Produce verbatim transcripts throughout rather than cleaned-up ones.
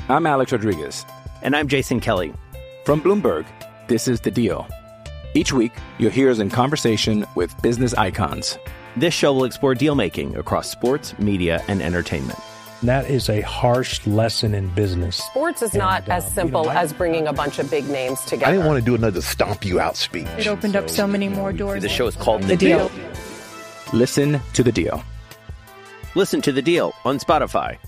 I'm Alex Rodriguez. And I'm Jason Kelly. From Bloomberg, this is The Deal. Each week, you'll hear us in conversation with business icons. This show will explore deal-making across sports, media, and entertainment. That is a harsh lesson in business. Sports is not and, uh, as simple you know, I, as bringing a bunch of big names together. I didn't want to do another stomp you out speech. It opened so, up so many more doors. The show is called The, the deal. deal. Listen to The Deal. Listen to The Deal on Spotify.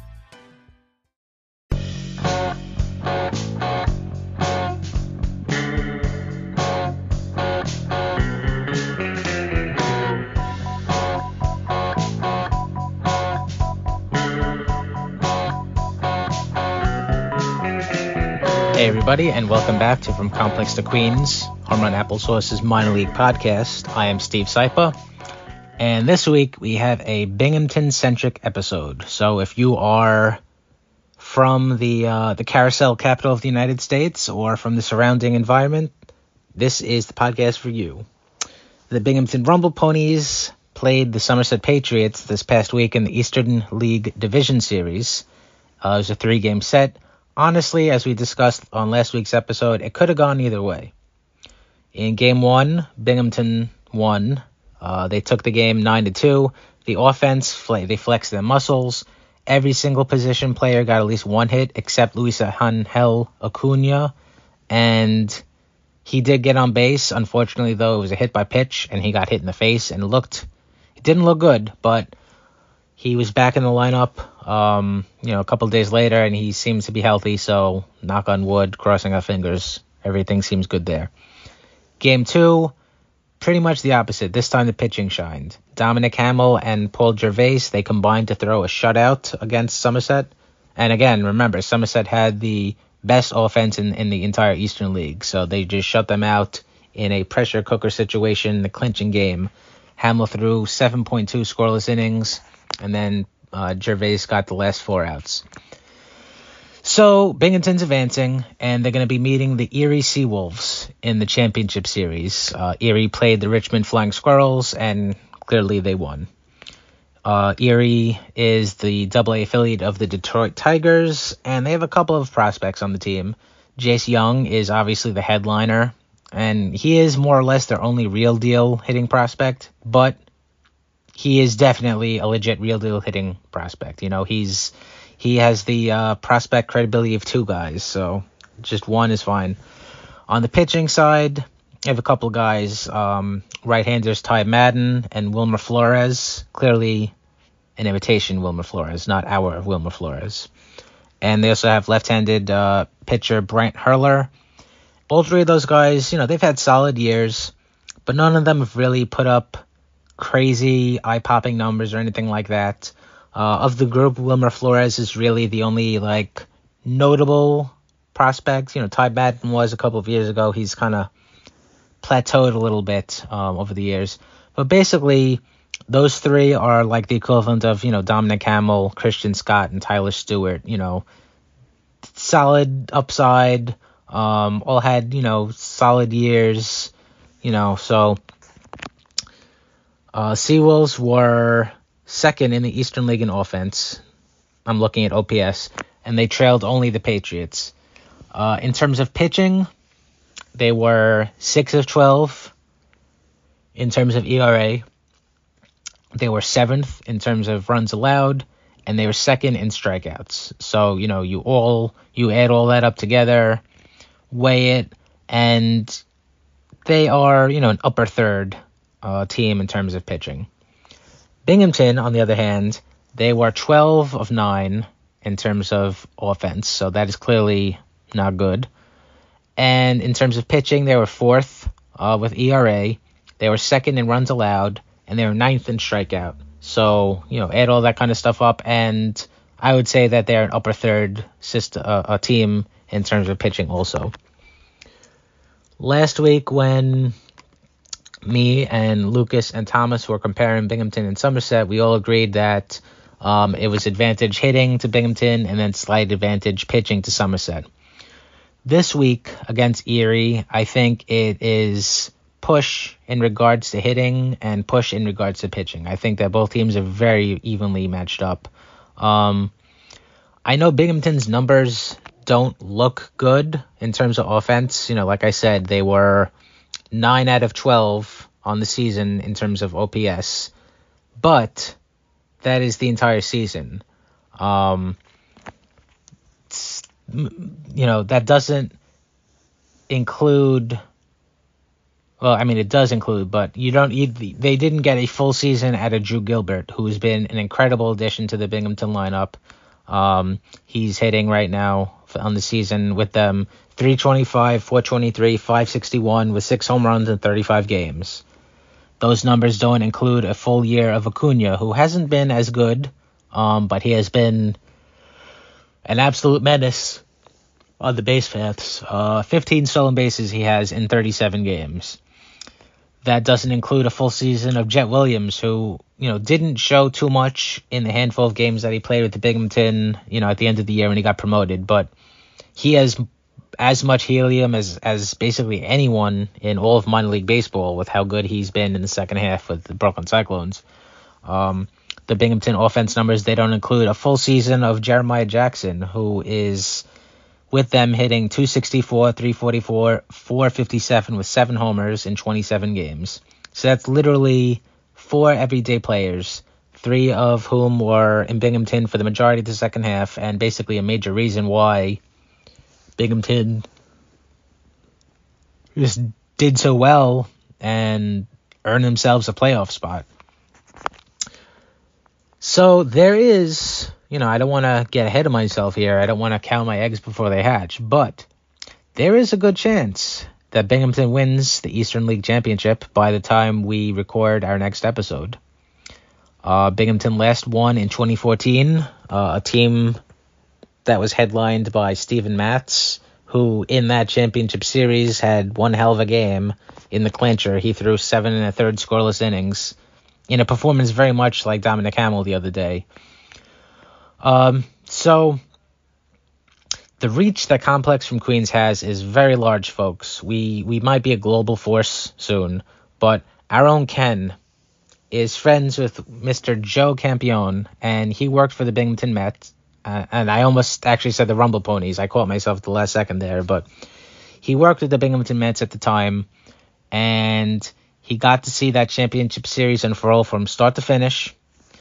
Hey everybody, and welcome back to From Complex to Queens, Home Run Applesauce's minor league podcast. I am Steve Sypa, and this week we have a Binghamton-centric episode. So if you are from the uh, the carousel capital of the United States or from the surrounding environment, this is the podcast for you. The Binghamton Rumble Ponies played the Somerset Patriots this past week in the Eastern League Division Series. Uh, it was a three-game set. Honestly, as we discussed on last week's episode, it could have gone either way. In game one, Binghamton won. Uh, they took the game nine to two. The offense, they flexed their muscles. Every single position player got at least one hit, except Luis Angel Acuna. And he did get on base. Unfortunately, though, it was a hit by pitch, and he got hit in the face. And it looked, it didn't look good, but he was back in the lineup, um, you know, a couple of days later, and he seems to be healthy. So, knock on wood, crossing our fingers, everything seems good there. Game two, pretty much the opposite. This time the pitching shined. Dominic Hamill and Paul Gervais, they combined to throw a shutout against Somerset. And again, remember, Somerset had the best offense in, in the entire Eastern League. So they just shut them out in a pressure cooker situation, the clinching game. Hamill threw seven point two scoreless innings. And then uh, Gervais got the last four outs. So Binghamton's advancing, and they're going to be meeting the Erie Seawolves in the championship series. Uh, Erie played the Richmond Flying Squirrels, and clearly they won. Uh, Erie is the double A affiliate of the Detroit Tigers, and they have a couple of prospects on the team. Jace Young is obviously the headliner, and he is more or less their only real deal hitting prospect, but he is definitely a legit real deal hitting prospect. You know, he's he has the uh, prospect credibility of two guys, so just one is fine. On the pitching side, I have a couple guys, um, right-handers Ty Madden and Wilmer Flores. Clearly an imitation Wilmer Flores, not our Wilmer Flores. And they also have left-handed uh, pitcher Brant Hurler. All three of those guys, you know, they've had solid years, but none of them have really put up crazy eye-popping numbers or anything like that. Uh, of the group, Wilmer Flores is really the only, like, notable prospect. You know, Ty Madden was a couple of years ago. He's kind of plateaued a little bit um, over the years. But basically, those three are like the equivalent of, you know, Dominic Hamill, Christian Scott, and Tyler Stewart. You know, solid upside, um, all had, you know, solid years, you know, so Uh, Seawolves were second in the Eastern League in offense. I'm looking at O P S, and they trailed only the Patriots. Uh, in terms of pitching, they were six of twelve in terms of E R A. They were seventh in terms of runs allowed, and they were second in strikeouts. So, you know, you all you add all that up together, weigh it, and they are, you know, an upper third Uh, team in terms of pitching. Binghamton, on the other hand, they were twelve of nine in terms of offense, so that is clearly not good. And in terms of pitching, they were fourth uh, with E R A. They were second in runs allowed, and they were ninth in strikeout. So, you know, add all that kind of stuff up, and I would say that they're an upper third system, uh, a team in terms of pitching also. Last week, when me and Lucas and Thomas were comparing Binghamton and Somerset, we all agreed that um, it was advantage hitting to Binghamton and then slight advantage pitching to Somerset. This week against Erie, I think it is push in regards to hitting and push in regards to pitching. I think that both teams are very evenly matched up. Um, I know Binghamton's numbers don't look good in terms of offense. You know, like I said, they were nine out of twelve on the season in terms of O P S, but that is the entire season. Um, you know, that doesn't include, well, I mean, it does include, but you don't, you, they didn't get a full season out of Drew Gilbert, who's been an incredible addition to the Binghamton lineup. Um, he's hitting right now on the season with them three twenty-five, four twenty-three, five sixty-one with six home runs in thirty-five games. Those numbers don't include a full year of Acuna, who hasn't been as good, um, but he has been an absolute menace on the base paths. Uh, fifteen stolen bases he has in thirty-seven games. That doesn't include a full season of Jet Williams, who, you know, didn't show too much in the handful of games that he played with the Binghamton, you know, at the end of the year when he got promoted. But he has as much helium as, as basically anyone in all of minor league baseball with how good he's been in the second half with the Brooklyn Cyclones. Um, the Binghamton offense numbers, they don't include a full season of Jeremiah Jackson, who is with them hitting two sixty-four, three forty-four, four fifty-seven with seven homers in twenty-seven games. So that's literally four everyday players, three of whom were in Binghamton for the majority of the second half, and basically a major reason why Binghamton just did so well and earned themselves a playoff spot. So there is, you know, I don't want to get ahead of myself here. I don't want to count my eggs before they hatch, but there is a good chance that Binghamton wins the Eastern League Championship by the time we record our next episode. Uh, Binghamton last won in twenty fourteen, uh, a team that was headlined by Steven Matz, who in that championship series had one hell of a game in the clincher. He threw seven and a third scoreless innings in a performance very much like Dominic Hamill the other day. Um, so the reach that Complex from Queens has is very large, folks. We we might be a global force soon, but our own Ken is friends with Mister Joe Campione, and he worked for the Binghamton Mets. Uh, and I almost actually said the Rumble Ponies. I caught myself at the last second there, but he worked with the Binghamton Mets at the time, and he got to see that championship series unfurl from start to finish.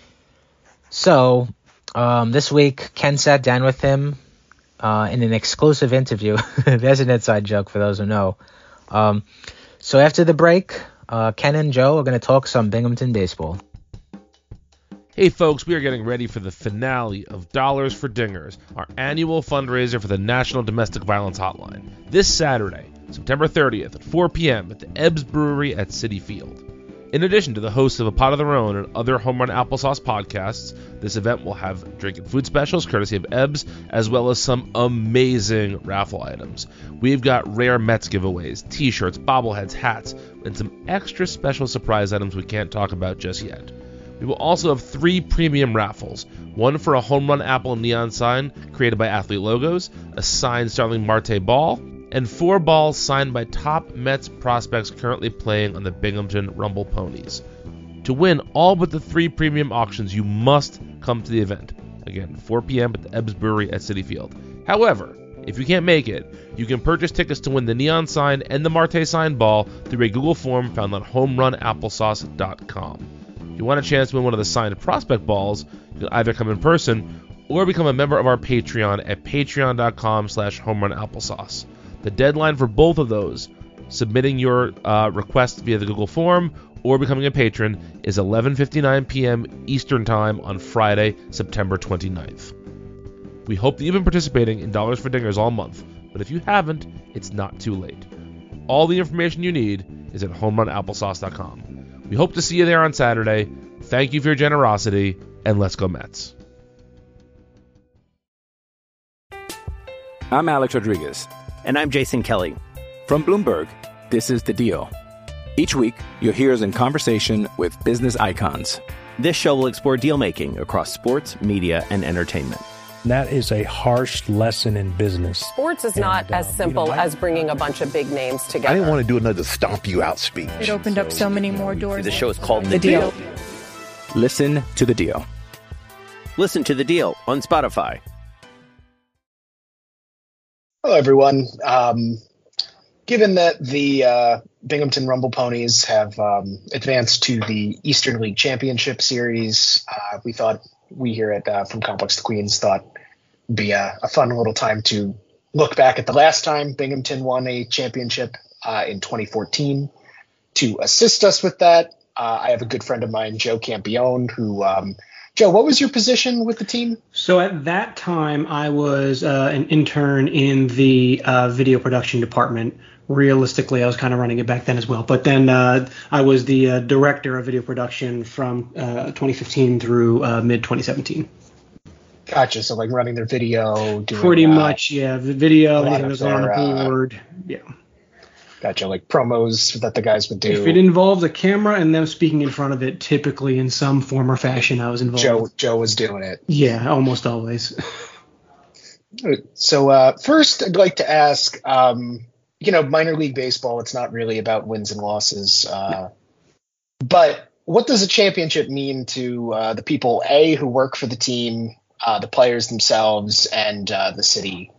So um, this week, Ken sat down with him uh, in an exclusive interview. There's an inside joke for those who know. Um, so after the break, uh, Ken and Joe are going to talk some Binghamton baseball. Hey folks, we are getting ready for the finale of Dollars for Dingers, our annual fundraiser for the National Domestic Violence Hotline. This Saturday, September thirtieth at four p.m. at the Ebbs Brewery at Citi Field. In addition to the hosts of A Pot of Their Own and other Home Run Applesauce podcasts, this event will have drink and food specials courtesy of Ebbs, as well as some amazing raffle items. We've got rare Mets giveaways, t-shirts, bobbleheads, hats, and some extra special surprise items we can't talk about just yet. We will also have three premium raffles, one for a Home Run Apple neon sign created by Athlete Logos, a signed Starling Marte ball, and four balls signed by top Mets prospects currently playing on the Binghamton Rumble Ponies. To win all but the three premium auctions, you must come to the event. Again, four p.m. at the Ebbs Brewery at Citi Field. However, if you can't make it, you can purchase tickets to win the neon sign and the Marte signed ball through a Google form found on home run applesauce dot com. If you want a chance to win one of the signed prospect balls, you can either come in person or become a member of our Patreon at patreon.com slash homerunapplesauce. The deadline for both of those, submitting your uh, request via the Google form or becoming a patron, is eleven fifty-nine p.m. Eastern Time on Friday, September twenty-ninth. We hope that you've been participating in Dollars for Dingers all month, but if you haven't, it's not too late. All the information you need is at home run applesauce dot com. We hope to see you there on Saturday. Thank you for your generosity, and let's go Mets. I'm Alex Rodriguez. And I'm Jason Kelly. From Bloomberg, this is The Deal. Each week, you'll hear us in conversation with business icons. This show will explore deal-making across sports, media, and entertainment. That is a harsh lesson in business. Sports is And, not uh, as simple you know, I- as bringing a bunch of big names together. I didn't want to do another stomp you out speech. It opened up so many more doors. The show is called The, The deal. Deal. Listen to The Deal. Listen to The Deal on Spotify. Hello, everyone. Um, given that the uh, Binghamton Rumble Ponies have um, advanced to the Eastern League Championship Series, uh, we thought we here at uh, From Complex to Queens thought it'd be a, a fun little time to look back at the last time Binghamton won a championship uh, in twenty fourteen. To assist us with that, uh, I have a good friend of mine, Joe Campione, who um, Joe, what was your position with the team? So at that time, I was uh, an intern in the uh, video production department. Realistically, I was kind of running it back then as well. But then uh, I was the uh, director of video production from uh, twenty fifteen through uh, mid twenty seventeen. Gotcha. So like running their video, doing pretty uh, much, yeah. The video, anything that was on the their, board, uh, yeah. Gotcha, like promos that the guys would do. If it involved a camera and them speaking in front of it, typically in some form or fashion, I was involved. Joe Joe was doing it. Yeah, almost always. So uh, first, I'd like to ask, um, you know, minor league baseball, it's not really about wins and losses. Uh, but what does a championship mean to uh, the people, A, who work for the team, uh, the players themselves, and uh, the city?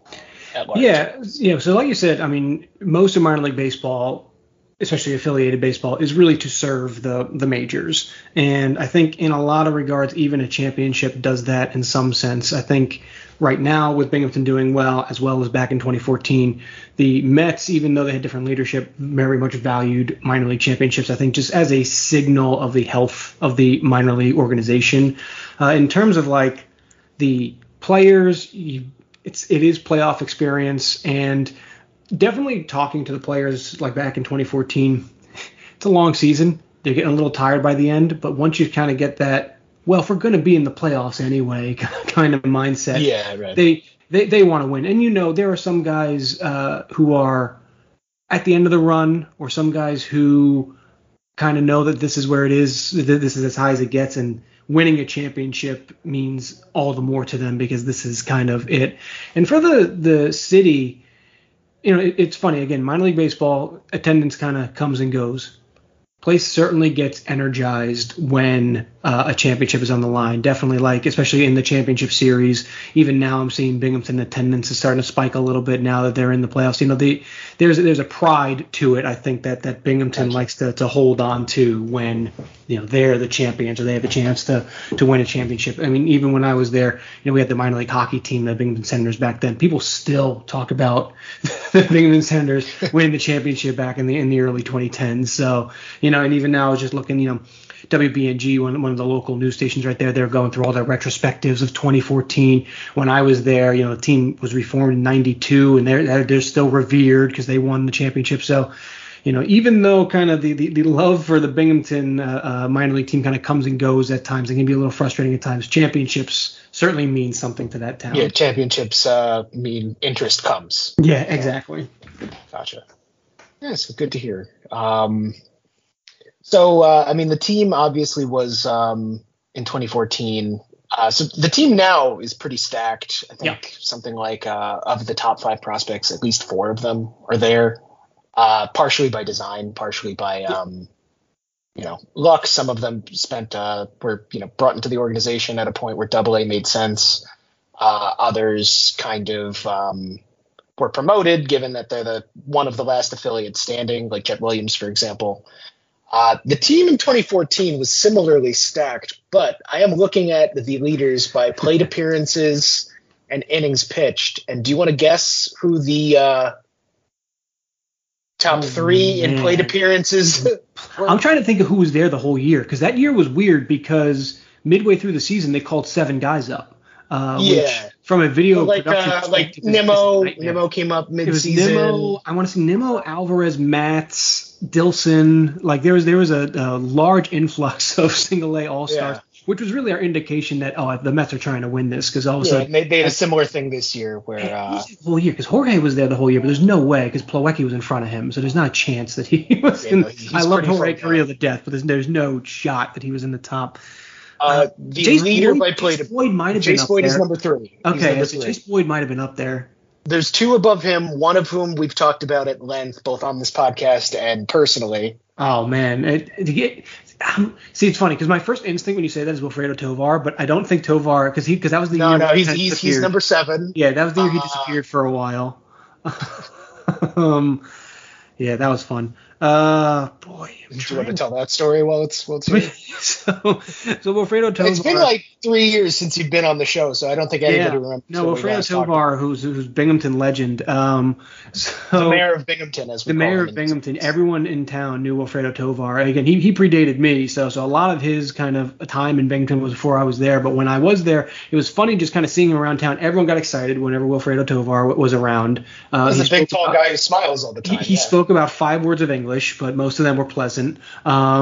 Yeah, yeah. So like you said, I mean, most of minor league baseball, especially affiliated baseball, is really to serve the the majors. And I think in a lot of regards, even a championship does that in some sense. I think right now with Binghamton doing well, as well as back in twenty fourteen, the Mets, even though they had different leadership, very much valued minor league championships, I think, just as a signal of the health of the minor league organization. Uh, in terms of like the players, you It's it is playoff experience, and definitely talking to the players like back in twenty fourteen. It's a long season. They're getting a little tired by the end, but once you kind of get that, well, if we're going to be in the playoffs anyway, kind of mindset, yeah, right. They they they want to win, and you know there are some guys uh, who are at the end of the run, or some guys who kind of know that this is where it is, that this is as high as it gets, and winning a championship means all the more to them because this is kind of it. And for the, the city, you know, it, it's funny. Again, minor league baseball attendance kind of comes and goes. Place certainly gets energized when uh, a championship is on the line. Definitely, like, especially in the championship series. Even now I'm seeing Binghamton attendance is starting to spike a little bit now that they're in the playoffs. You know, the, there's there's a pride to it, I think, that, that Binghamton gotcha. likes to, to hold on to when, you know, they're the champions or they have a chance to, to win a championship. I mean, even when I was there, you know, we had the minor league hockey team, the Binghamton Senators back then. People still talk about the Binghamton Senators winning the championship back in the in the early twenty tens. So, you know, and even now I was just looking, you know, W B N G, one, one of the local news stations right there, they're going through all their retrospectives of twenty fourteen. When I was there, you know, the team was reformed in ninety-two, and they're they're still revered because they won the championship. So, you know, even though kind of the, the, the love for the Binghamton uh, uh, minor league team kind of comes and goes at times, it can be a little frustrating at times. Championships certainly mean something to that town. Yeah, championships uh, mean interest comes. Yeah, exactly. Gotcha. Yes, good to hear. Um, So, uh, I mean, the team obviously was um, in twenty fourteen. Uh, so the team now is pretty stacked. I think yeah. something like uh, of the top five prospects, at least four of them are there, uh, partially by design, partially by, um, you know, luck. Some of them spent uh, were, you know, brought into the organization at a point where Double A made sense. Uh, others kind of um, were promoted, given that they're the one of the last affiliates standing, like Jet Williams, for example. Uh, the team in twenty fourteen was similarly stacked, but I am looking at the leaders by plate appearances and innings pitched. And do you want to guess who the uh, top three oh, in plate appearances were? I'm trying to think of who was there the whole year, because that year was weird because midway through the season they called seven guys up. Uh, yeah. Which, from a video like, production uh, like Nimmo, Nimmo came up mid-season. It was Nimmo, I want to say Nimmo, Alvarez, Matz, Dilson. Like there was there was a, a large influx of single A all stars, yeah. which was really our indication that oh the Mets are trying to win this because all of a yeah, sudden they, they had a similar thing this year where uh, the whole year because Jorge was there the whole year, but there's no way because Plawecki was in front of him, so there's not a chance that he was. Yeah, in, no, I love Jorge Carrillo to death, but there's there's no shot that he was in the top. Uh, the Jace leader Boyd, by plate. Jace Boyd might have been Jace up Boyd there. is number three. Okay, number so three. Jace Boyd might have been up there. There's two above him, one of whom we've talked about at length, both on this podcast and personally. Oh man, it, it, it, um, see, it's funny because my first instinct when you say that is Wilfredo Tovar, but I don't think Tovar because he because that was the no, year. No, no, he's he's, he's number seven. Yeah, that was the year he uh, disappeared for a while. um, yeah, that was fun. Uh, boy, I'm Do you trying want to tell that story while it's while it's here? so, so Wilfredo Tovar. It's been like three years since you've been on the show, so I don't think anybody yeah, remembers. no, Wilfredo Tovar, who's who's Binghamton legend. Um, so the mayor of Binghamton, as we the call mayor him of Binghamton. Everyone in town knew Wilfredo Tovar. Again, he he predated me, so so a lot of his kind of time in Binghamton was before I was there. But when I was there, it was funny just kind of seeing him around town. Everyone got excited whenever Wilfredo Tovar was around. Uh, He's a big, tall about, guy who smiles all the time. He, he yeah. spoke about five words of English, but most of them were pleasant. Um,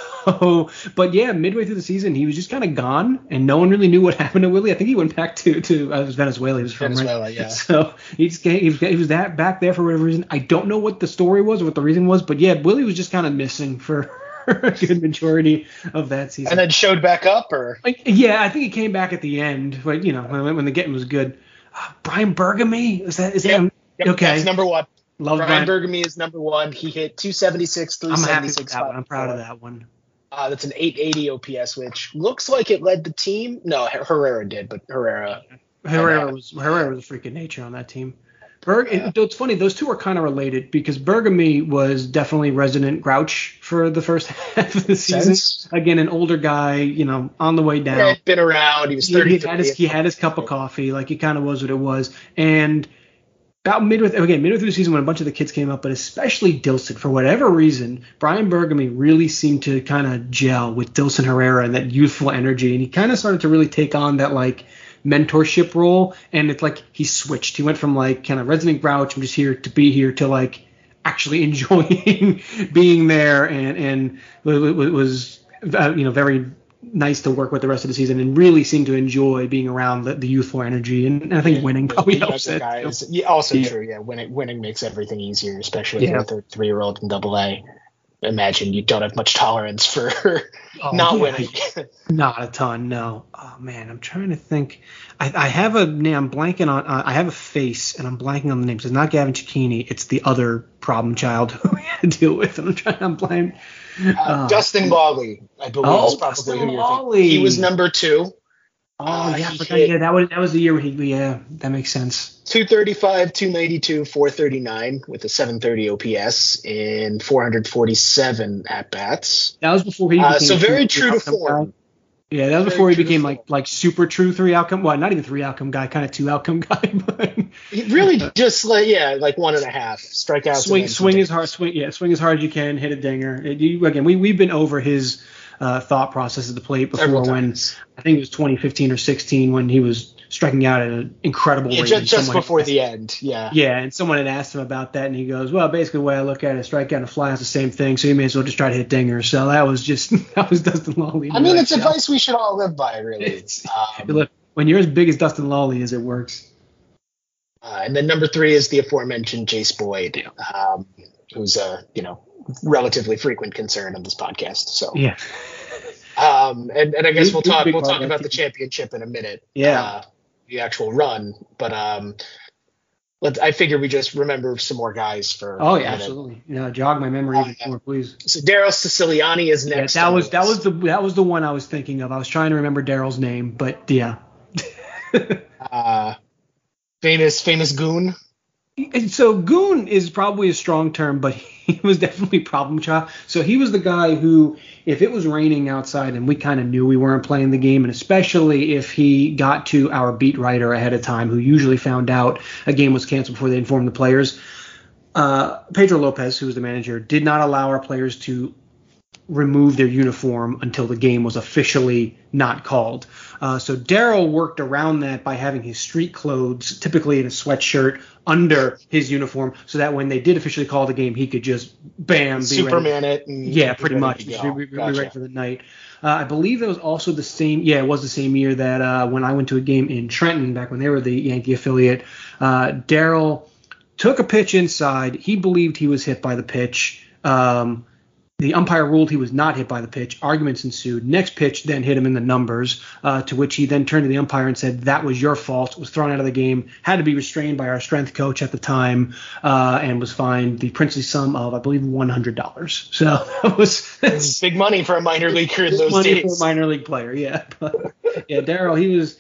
so, but yeah, midway through the season, he was just kind of gone, and no one really knew what happened to Willie. I think he went back to to uh, Venezuela. He was from Venezuela, right? yeah. So he just he was, he was that back there for whatever reason. I don't know what the story was or what the reason was, but yeah, Willie was just kind of missing for a good majority of that season. And then showed back up, or like, yeah, I think he came back at the end, but you know when, when the getting was good. Uh, Brian Bergamy, is that is yep. that yep. okay? That's number one. Love Brian, Brian Bergamy is number one. He hit two seventy-six, three I'm seventy-six. happy with that one. I'm proud of that one. Uh, that's an eight eighty O P S, which looks like it led the team. No, Herrera did, but Herrera. Herrera was Herrera was a freak of nature on that team. Berg, yeah. it, it's funny, those two are kind of related because Bergamy was definitely resident grouch for the first half of the season. Sense. Again, an older guy, you know, on the way down. Yeah, been around. He was thirty. He, he, had his, he had his cup of coffee, like he kind of was what it was. And about midway, again, midway through the season when a bunch of the kids came up, but especially Dilson, for whatever reason, Brian Bergamy really seemed to kind of gel with Dilson Herrera and that youthful energy. And he kind of started to really take on that, like, mentorship role, and it's like he switched. He went from like kind of resident grouch, I'm just here to be here, to like actually enjoying being there, and and it was uh, you know very nice to work with the rest of the season, and really seemed to enjoy being around the, the youthful energy, and, and I think winning probably helps it. Guys, yeah, also yeah. true, yeah. Winning winning makes everything easier, especially yeah. with a three year old in Double A. Imagine you don't have much tolerance for oh, not yeah. winning. Not a ton, no. Oh man, I'm trying to think. I, I have a name. I'm blanking on. Uh, I have a face, and I'm blanking on the name. So it's not Gavin Cicchini. It's the other problem child who we had to deal with. And I'm trying. I'm blank. Uh, uh, Dustin Lawley, I believe, oh, is probably Dustin who you're Lawley. thinking. He was number two. Oh uh, yeah, I forgot. Yeah, that was that was the year when he. Yeah, that makes sense. two thirty-five, two ninety-two, four thirty-nine with a seven thirty O P S and four forty-seven at bats. That was before he became uh, so very true to form. Guy. Yeah, that was very before he became like like super true three outcome. Well, not even three outcome guy, kind of two outcome guy. But he really just like yeah, like one and a half strikeouts. Swing, swing as hard, swing yeah, swing as hard as you can, hit a dinger. It, you, again, we we've been over his uh, thought process at the plate before when I think it was twenty fifteen or sixteen when he was striking out at an incredible yeah, rate. Just, just before the end, yeah. Yeah, and someone had asked him about that, and he goes, well, basically the way I look at it, strike out and a fly is the same thing, so you may as well just try to hit dingers. So that was just, that was Dustin Lawley. I mean, it's advice we should all live by, really. Um, look, when you're as big as Dustin Lawley is, it works. Uh, and then number three is the aforementioned Jace Boyd, um, who's a, you know, relatively frequent concern on this podcast. So yeah. Um, and, and I guess we'll talk we'll talk about the championship in a minute. Yeah. Uh, the actual run, but um, let I figure we just remember some more guys for. Oh yeah, absolutely. Yeah, jog my memory uh, even more, please. So Daryl Siciliani is next. Yeah, that was that was the that was the one I was thinking of. I was trying to remember Daryl's name, but yeah. uh, famous famous goon. So goon is probably a strong term, but he was definitely problem child. So he was the guy who, if it was raining outside and we kind of knew we weren't playing the game, and especially if he got to our beat writer ahead of time, who usually found out a game was canceled before they informed the players, uh, Pedro Lopez, who was the manager, did not allow our players to remove their uniform until the game was officially not called. Uh, so Daryl worked around that by having his street clothes, typically in a sweatshirt, under his uniform, so that when they did officially call the game, he could just bam, be Superman ready. it. And yeah, pretty much. Be, be, be gotcha. ready for the night. Uh, I believe it was also the same. Yeah, it was the same year that uh, when I went to a game in Trenton back when they were the Yankee affiliate, uh, Daryl took a pitch inside. He believed he was hit by the pitch. Um, The umpire ruled he was not hit by the pitch. Arguments ensued. Next pitch then hit him in the numbers, uh, to which he then turned to the umpire and said, that was your fault, was thrown out of the game, had to be restrained by our strength coach at the time, uh, and was fined the princely sum of, I believe, one hundred dollars. So that was that's big money for a minor leaguer in those money days. for a minor league player, yeah. But, yeah, Daryl, he was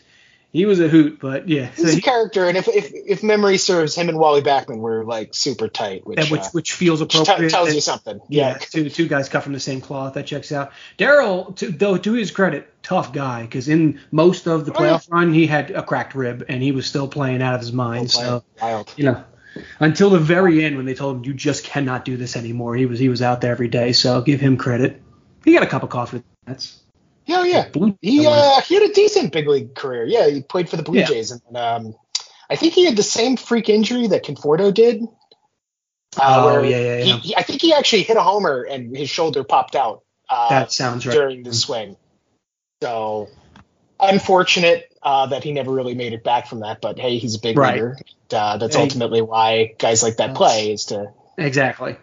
he was a hoot, but yeah. He's so a he, character, and if, if if memory serves, him and Wally Backman were like super tight, which which, uh, which feels which appropriate. t- tells you something. Yeah, Yeah. two two guys cut from the same cloth. That checks out. Daryl, to, though, to his credit, tough guy, because in most of the playoff oh, yeah. run, he had a cracked rib, and he was still playing out of his mind. So, wild. You know, until the very end when they told him you just cannot do this anymore, he was he was out there every day. So I'll give him credit. He got a cup of coffee. That's yeah, yeah. He uh, he had a decent big league career. Yeah, he played for the Blue yeah. Jays, and um, I think he had the same freak injury that Conforto did. Uh, oh yeah, yeah, yeah. He, he, I think he actually hit a homer and his shoulder popped out. Uh, that sounds right. During the swing. So unfortunate uh, that he never really made it back from that. But hey, he's a big right. leaguer. Uh, that's hey, ultimately why guys like that that's, play is to exactly,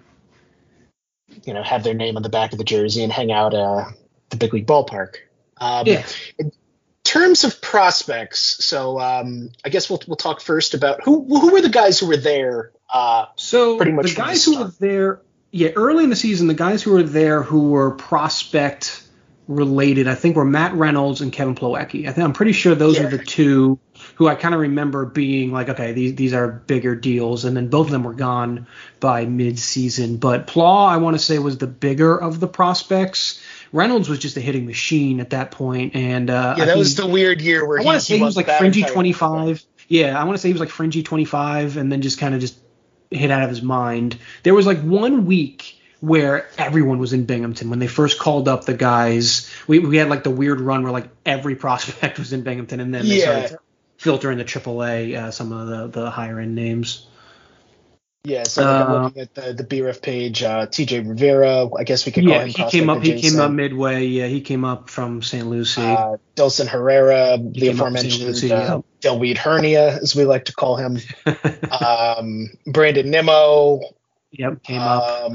you know, have their name on the back of the jersey and hang out uh, the big league ballpark. Um, yeah. In terms of prospects, so um, I guess we'll we'll talk first about who who were the guys who were there. Uh, so pretty much the guys the who were there, yeah, early in the season, the guys who were there who were prospect related, I think, were Matt Reynolds and Kevin Plawecki. I think I'm pretty sure those yeah. are the two who I kind of remember being like, okay, these these are bigger deals, and then both of them were gone by mid-season. But Plaw, I want to say, was the bigger of the prospects. Reynolds was just a hitting machine at that point, and uh, yeah, that he, was the weird year where I want to say he was like fringy twenty-five. Yeah, I want to say he was like fringy twenty-five, and then just kind of just hit out of his mind. There was like one week where everyone was in Binghamton when they first called up the guys. We we had like the weird run where like every prospect was in Binghamton, and then they yeah. started filtering the triple A, uh, some of the, the higher end names. Yeah, so like I'm looking at the, the B R F page, uh, T J Rivera, I guess we could call yeah, him he came up. He Jason. came up midway. Yeah, he came up from Saint Lucie. Uh, Delson Herrera, he the aforementioned Lucie, uh, yeah. Delweed Hernia, as we like to call him. um, Brandon Nimmo. Yep, came um, up.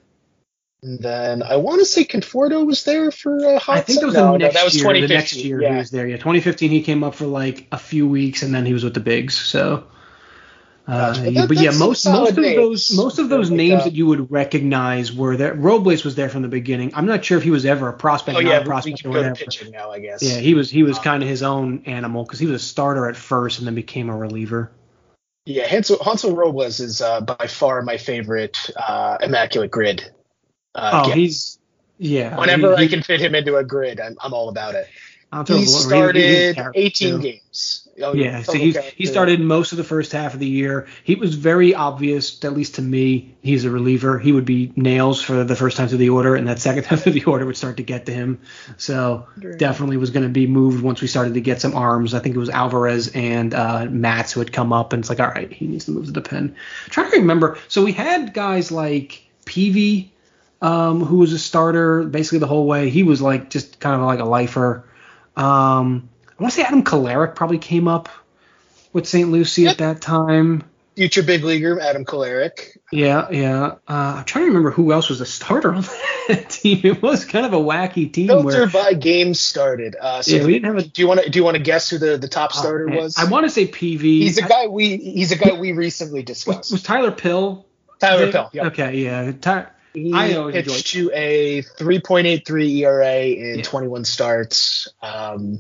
And then I want to say Conforto was there for a hot I think it was no, the next no, that was year. The next year yeah. he was there. Yeah, twenty fifteen he came up for like a few weeks, and then he was with the Bigs. So. Uh, But, that, but yeah, most most most of names. those most of those like, names uh, that you would recognize were there. Robles was there from the beginning. I'm not sure if he was ever a prospect, oh not yeah, a prospect we or can go to whatever. pitching now, I guess. Yeah, he was he was um, kind of his own animal because he was a starter at first and then became a reliever. Yeah, Hansel, Hansel Robles is uh, by far my favorite uh, immaculate grid. Uh, oh, guess. he's yeah. Whenever he, I can fit him into a grid, I'm I'm all about it. I'll He started he, he eighteen too. games. Oh, yeah, so he he started most of the first half of the year. He was very obvious, at least to me, he's a reliever. He would be nails for the first time through the order, and that second half of the order would start to get to him. So definitely was going to be moved once we started to get some arms. I think it was Alvarez and uh, Matz who had come up, and it's like, all right, he needs to move to the pen. I'm trying to remember. So we had guys like Peavy, um, who was a starter basically the whole way. He was like just kind of like a lifer. Um, I want to say Adam Kolarek probably came up with Saint Lucie yep. at that time. Future big leaguer Adam Kolarek. Yeah, yeah. Uh, I'm trying to remember who else was a starter on that team. It was kind of a wacky team. Filter where, by games started. Uh, so yeah, we didn't have a. Do you want to do you want to guess who the, the top starter uh, was? I want to say P V. He's a guy we he's a guy we recently discussed. Was, was Tyler Pill? Tyler there? Pill. Yep. Okay, yeah. Ty- he I always pitched to a three point eight three E R A in yeah. twenty-one starts. Um,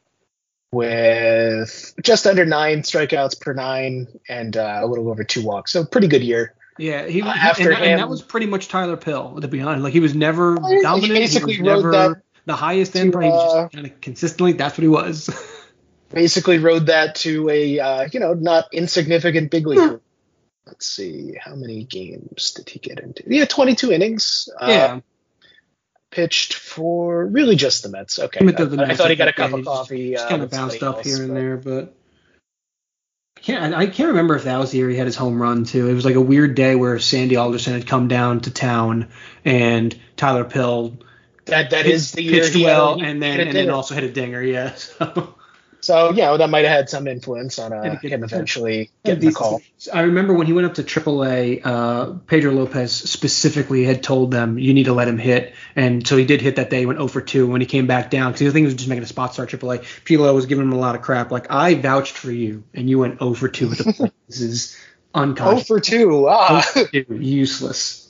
with just under nine strikeouts per nine and uh, a little over two walks. So pretty good year. Yeah, he, uh, he after and, that, him, and that was pretty much Tyler Pill, to be honest. Like he was never he dominant. basically he was rode never that the highest end, to, but he was uh, just kind of consistently. That's what he was. Basically rode that to a uh, you know not insignificant big league. Hmm. Let's see, how many games did he get into? Yeah, twenty-two innings. Yeah. Uh, pitched for really just the Mets. Okay, I, the I thought he got a cup yeah, of coffee. Just, uh, just kind of bounced up else, here and but... there, but I can't. I can't remember if that was the year he had his home run too. It was like a weird day where Sandy Alderson had come down to town and Tyler Pill. That that pitched, is the year pitched he well, had, and then and then also hit a dinger. Yeah. So. So, you know, that might have had some influence on uh, him eventually getting the call. I remember when he went up to triple A, uh, Pedro Lopez specifically had told them, you need to let him hit. And so he did hit that day, he went oh for two. When he came back down, because the thing was just making a spot start triple A, Pilo was giving him a lot of crap. Like, I vouched for you, and you went oh for two with the play. This is unconscious. oh for two. Ah. oh for two, useless.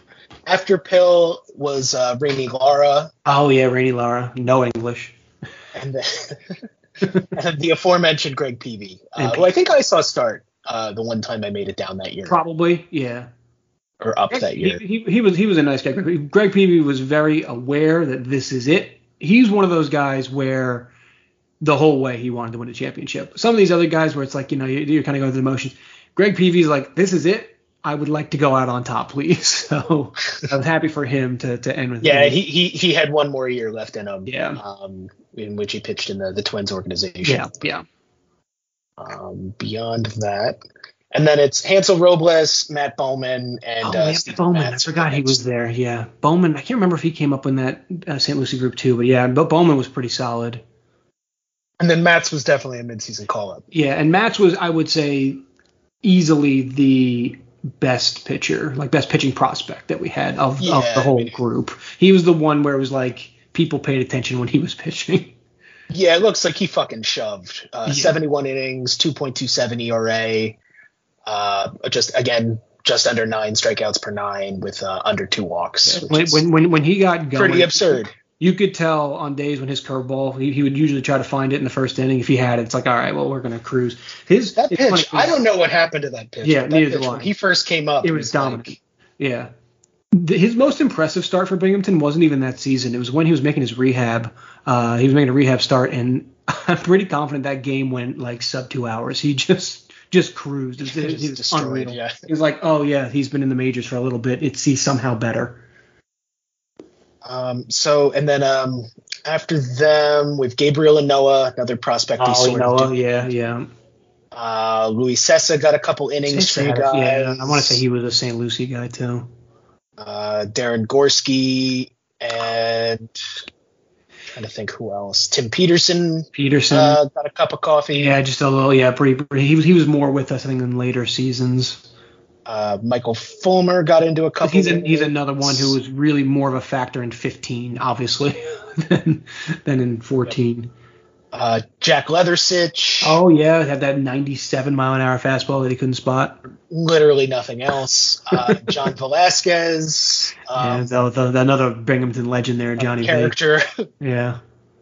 After Pill was uh, Rainy Lara. Oh, yeah, Rainy Lara. No English. and then and the aforementioned Greg Peavy, uh, who I think I saw start uh, the one time I made it down that year. Probably, yeah. Or up that year. He, he, he was he was a nice guy. Greg Peavy was very aware that this is it. He's one of those guys where the whole way he wanted to win a championship. Some of these other guys where it's like, you know, you're kind of going through the motions. Greg Peavy's like, this is it. I would like to go out on top, please. So I was happy for him to, to end with. Yeah, him. he, he he had one more year left in him. Yeah. Um, in which he pitched in the, the Twins organization. Yeah, yeah. Um, beyond that, and then it's Hansel Robles, Matt Bowman, and oh, uh, yeah, Steve Bowman. Matz I forgot he was there. Yeah, Bowman. I can't remember if he came up in that uh, Saint Lucie group too, but yeah, but Bowman was pretty solid. And then Matz was definitely a midseason call-up. Yeah, and Matz was, I would say, easily the best pitcher, like best pitching prospect that we had of, yeah, of the whole I mean, group. He was the one where it was like people paid attention when he was pitching. Yeah, it looks like he fucking shoved. Uh, yeah. seventy-one innings, two point two seven E R A. Uh, just again, just under nine strikeouts per nine with uh, under two walks. Yeah, when, when when when he got going, pretty absurd. You could tell on days when his curveball, he, he would usually try to find it in the first inning. If he had it, it's like, all right, well, we're going to cruise. His that pitch, I don't know what happened to that pitch. Yeah, that neither pitch, do I. When he first came up, it was, was dominant. Like, yeah. The, his most impressive start for Binghamton wasn't even that season. It was when he was making his rehab. Uh, he was making a rehab start, and I'm pretty confident that game went like sub two hours. He just just cruised. It was, it, it was destroyed, unreal. Yeah. He was like, oh yeah, he's been in the majors for a little bit. It's he's somehow better. Um. So and then um after them with Gabriel and Noah, another prospect. Oh, sort Noah, of yeah, yeah. Uh, Luis Sessa got a couple innings for you guys. Yeah, I want to say he was a Saint Lucie guy too. Uh, Darren Gorski and trying to think who else. Tim Peterson. Peterson uh, got a cup of coffee. Yeah, just a little. Yeah, pretty. pretty he was he was more with us, I think, in later seasons. Uh, Michael Fulmer got into a couple. He's a, he's another one who was really more of a factor in fifteen, obviously, than than in fourteen. Yep. Uh, Jack Leathersich. Oh yeah, had that ninety-seven mile an hour fastball that he couldn't spot. Literally nothing else. Uh, John Velasquez. Um, yeah, the, the, another Binghamton legend there, Johnny. Character. V. Yeah.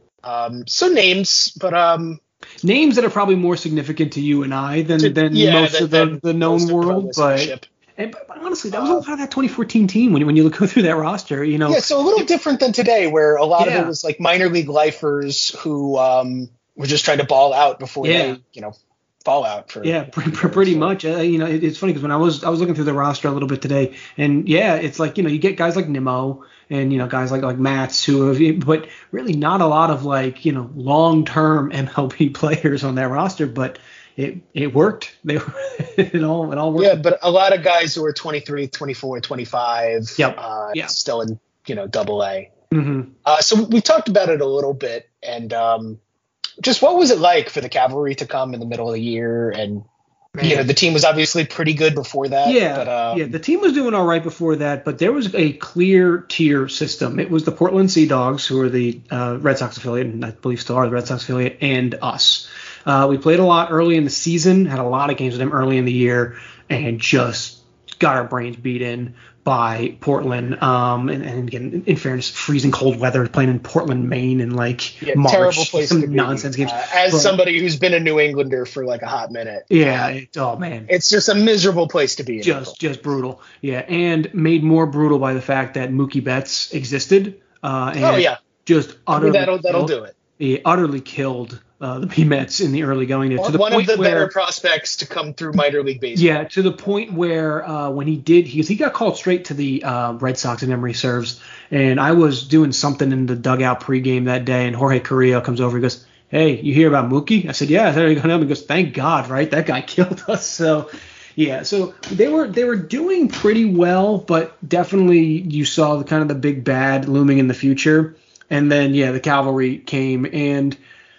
Um, so names, but um. Names that are probably more significant to you and I than, to, than yeah, most than, of the, the known world, but, and, but honestly, that was a lot of that twenty fourteen team when you, when you look through that roster, you know. Yeah, so a little it, different than today, where a lot yeah. of it was like minor league lifers who um, were just trying to ball out before yeah. they, you know, fall out for. Yeah, pretty, pretty much. Uh, you know, it, it's funny because when I was I was looking through the roster a little bit today, and yeah, it's like, you know, you get guys like Nimmo. And, you know, guys like like Matz who have, but really not a lot of like, you know, long term M L B players on that roster. But it it worked. They were, it all it all worked. Yeah, but a lot of guys who are twenty-three, twenty-four, twenty-five. Yep. Uh, yeah. Still in, you know, double A. Mm-hmm. Uh, so we talked about it a little bit, and um, just what was it like for the Cavalry to come in the middle of the year? And Man. you know, the team was obviously pretty good before that. Yeah, but, um, yeah, the team was doing all right before that, but there was a clear tier system. It was the Portland Sea Dogs, who are the uh, Red Sox affiliate, and I believe still are the Red Sox affiliate, and us. Uh, we played a lot early in the season, had a lot of games with them early in the year, and just got our brains beat in by Portland. Um, and, and again, in fairness, freezing cold weather, playing in Portland, Maine, in like yeah, March, terrible place some to be. nonsense games. Uh, as but, somebody who's been a New Englander for like a hot minute. Yeah. It, oh man, it's just a miserable place to be. In just, just brutal. Yeah, and made more brutal by the fact that Mookie Betts existed. Uh, and oh yeah, just utterly I mean, that'll that'll killed, do it. He utterly killed uh, the P-Mets in the early going. To the one point of the where, better prospects to come through minor league baseball. Yeah, to the point where uh, when he did, he, he got called straight to the uh, Red Sox, if memory serves. And I was doing something in the dugout pregame that day, and Jorge Carrillo comes over. He goes, "Hey, you hear about Mookie?" I said, "Yeah." I said, he goes, "Thank God, right? That guy killed us." So, yeah. So they were they were doing pretty well, but definitely you saw the kind of the big bad looming in the future. And then yeah, the Cavalry came, and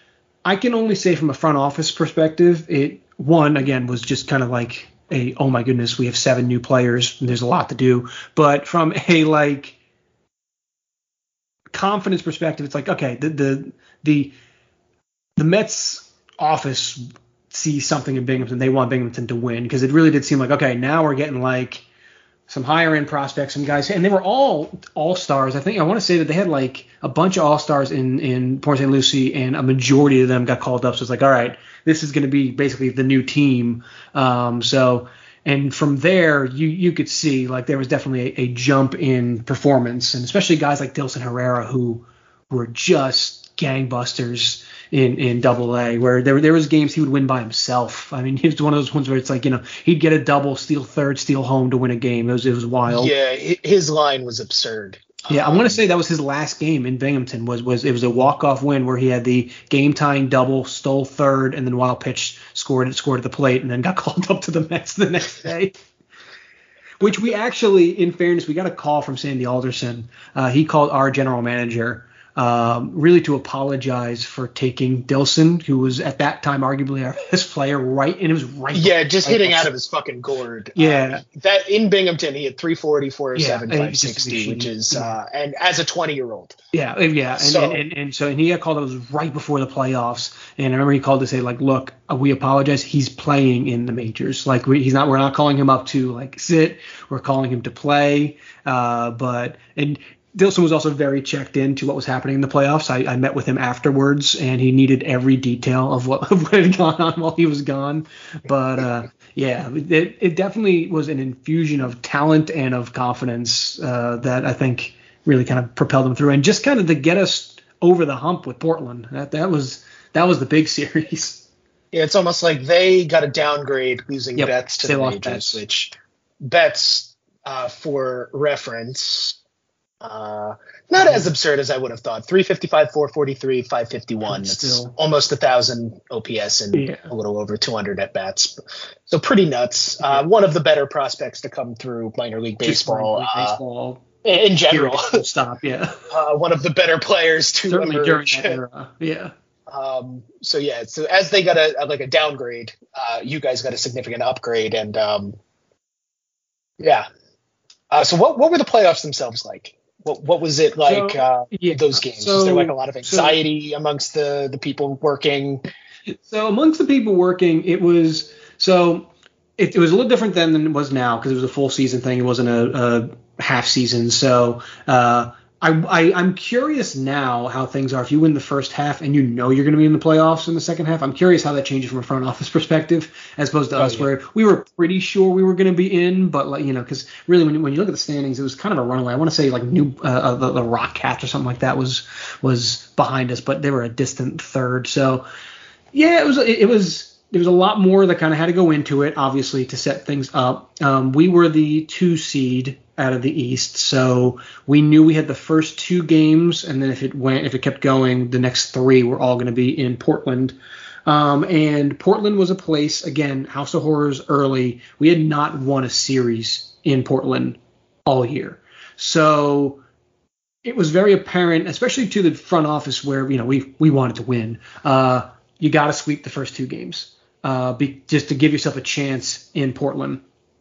I can only say from a front office perspective, it one again was just kind of like a oh my goodness, we have seven new players and there's a lot to do. But from a like confidence perspective, it's like okay, the the the, the Mets office sees something in Binghamton. They want Binghamton to win because it really did seem like okay, now we're getting like some higher end prospects, some guys, and they were all all stars. I think I want to say that they had like a bunch of all stars in in Port Saint Lucie, and a majority of them got called up. So it's like, all right, this is going to be basically the new team. Um, so and from there, you you could see like there was definitely a, a jump in performance, and especially guys like Dilson Herrera who were just gangbusters in in Double A, where there there was games he would win by himself. I mean, he was one of those ones where it's like, you know, he'd get a double, steal third, steal home to win a game. It was it was wild. Yeah, his line was absurd. Yeah, um, I want to say that was his last game in Binghamton. Was was it was a walk off win where he had the game tying double, stole third, and then wild pitch scored scored at the plate, and then got called up to the Mets the next day. Which we actually, in fairness, we got a call from Sandy Alderson. Uh, he called our general manager. Um, really to apologize for taking Dilson, who was at that time arguably our best player, right, and it was right. Yeah, just right hitting up. out of his fucking gourd. Yeah, um, that in Binghamton he had three forty, four oh seven, yeah, five sixty, which is uh, and as a twenty year old. Yeah, yeah, and, so, and, and, and so and he got called. It was right before the playoffs, and I remember he called to say like, look, we apologize. He's playing in the majors. Like we, he's not. We're not calling him up to like sit. We're calling him to play. Uh, but and. Dilson was also very checked into what was happening in the playoffs. I, I met with him afterwards, and he needed every detail of what, of what had gone on while he was gone. But, uh, yeah, it, it definitely was an infusion of talent and of confidence uh, that I think really kind of propelled him through. And just kind of to get us over the hump with Portland. That that was that was the big series. Yeah, it's almost like they got a downgrade losing Yep, Betts to they the lost majors, Betts. which Betts, uh, for reference, Uh, not as absurd as I would have thought. three fifty-five, four forty-three, five fifty-one. It's Still. almost a thousand O P S and Yeah. a little over two hundred at bats. So pretty nuts. Uh, one of the better prospects to come through minor league baseball. Just uh, baseball. in general. Period. Stop. Yeah. uh, one of the better players to Certainly during emerge. that era. Yeah. Um, so yeah, so as they got a, a like a downgrade, uh, you guys got a significant upgrade, and um, yeah. Uh, so what what were the playoffs themselves like? What what was it like? So, uh, yeah, those games? so- was there like a lot of so- anxiety amongst the the people working? So amongst the people working, it was so it, it was a little different then than it was now because it was a full season thing. It wasn't a, a half season. So uh, I, I I'm curious now how things are. If you win the first half and you know you're going to be in the playoffs in the second half, I'm curious how that changes from a front office perspective as opposed to Oh, us, yeah. where we were pretty sure we were going to be in, but like you know, because really when you, when you look at the standings, it was kind of a runaway. I want to say like new uh, uh, the, the Rock Cats or something like that was was behind us, but they were a distant third. So. Yeah, it was it, it was there was a lot more that kind of had to go into it, obviously, to set things up. Um, we were the two seed out of the East, so we knew we had the first two games, and then if it went if it kept going, the next three were all going to be in Portland. Um, and Portland was a place, again, House of Horrors early. We had not won a series in Portland all year, so. It was very apparent, especially to the front office where, you know, we we wanted to win. Uh, you got to sweep the first two games uh, be, just to give yourself a chance in Portland.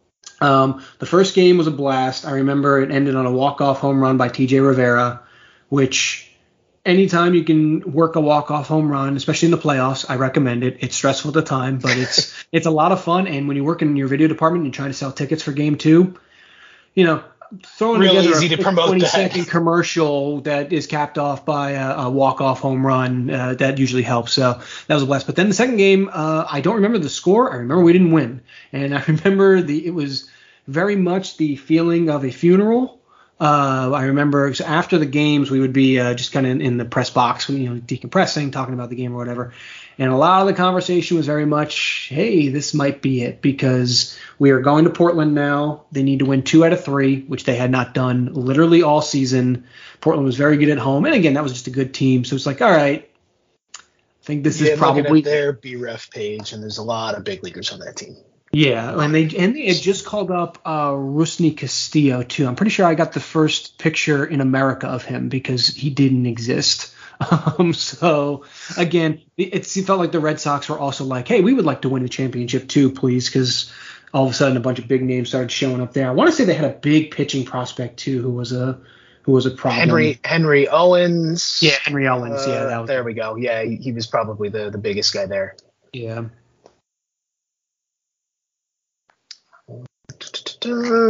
Um, the first game was a blast. I remember it ended on a walk-off home run by T J Rivera, which anytime you can work a walk-off home run, especially in the playoffs, I recommend it. It's stressful at the time, but it's it's a lot of fun. And when you work in your video department and you're trying to sell tickets for game two, you know, throwing Real together easy a to promote twenty that. second commercial that is capped off by a, a walk off home run, uh, that usually helps. So that was a blast. But then the second game, uh, I don't remember the score. I remember we didn't win, and I remember the it was very much the feeling of a funeral. Uh, I remember so after the games we would be uh, just kind of in, in the press box, you know, decompressing, talking about the game or whatever. And a lot of the conversation was very much, hey, this might be it because we are going to Portland now. They need to win two out of three, which they had not done literally all season. Portland was very good at home. And again, that was just a good team. So it's like, all right, I think this Yeah, is probably looking at their B R E F page, and there's a lot of big leaguers on that team. Yeah, and they and they had just called up uh, Rusney Castillo too. I'm pretty sure I got the first picture in America of him because he didn't exist. Um, so again, it, it felt like the Red Sox were also like, hey, we would like to win the championship too, please, because all of a sudden a bunch of big names started showing up there. I want to say they had a big pitching prospect too, who was a who was a problem. Henry Henry Owens. Yeah, Henry Owens. Uh, yeah, that was, there we go. Yeah, he, he was probably the the biggest guy there. yeah.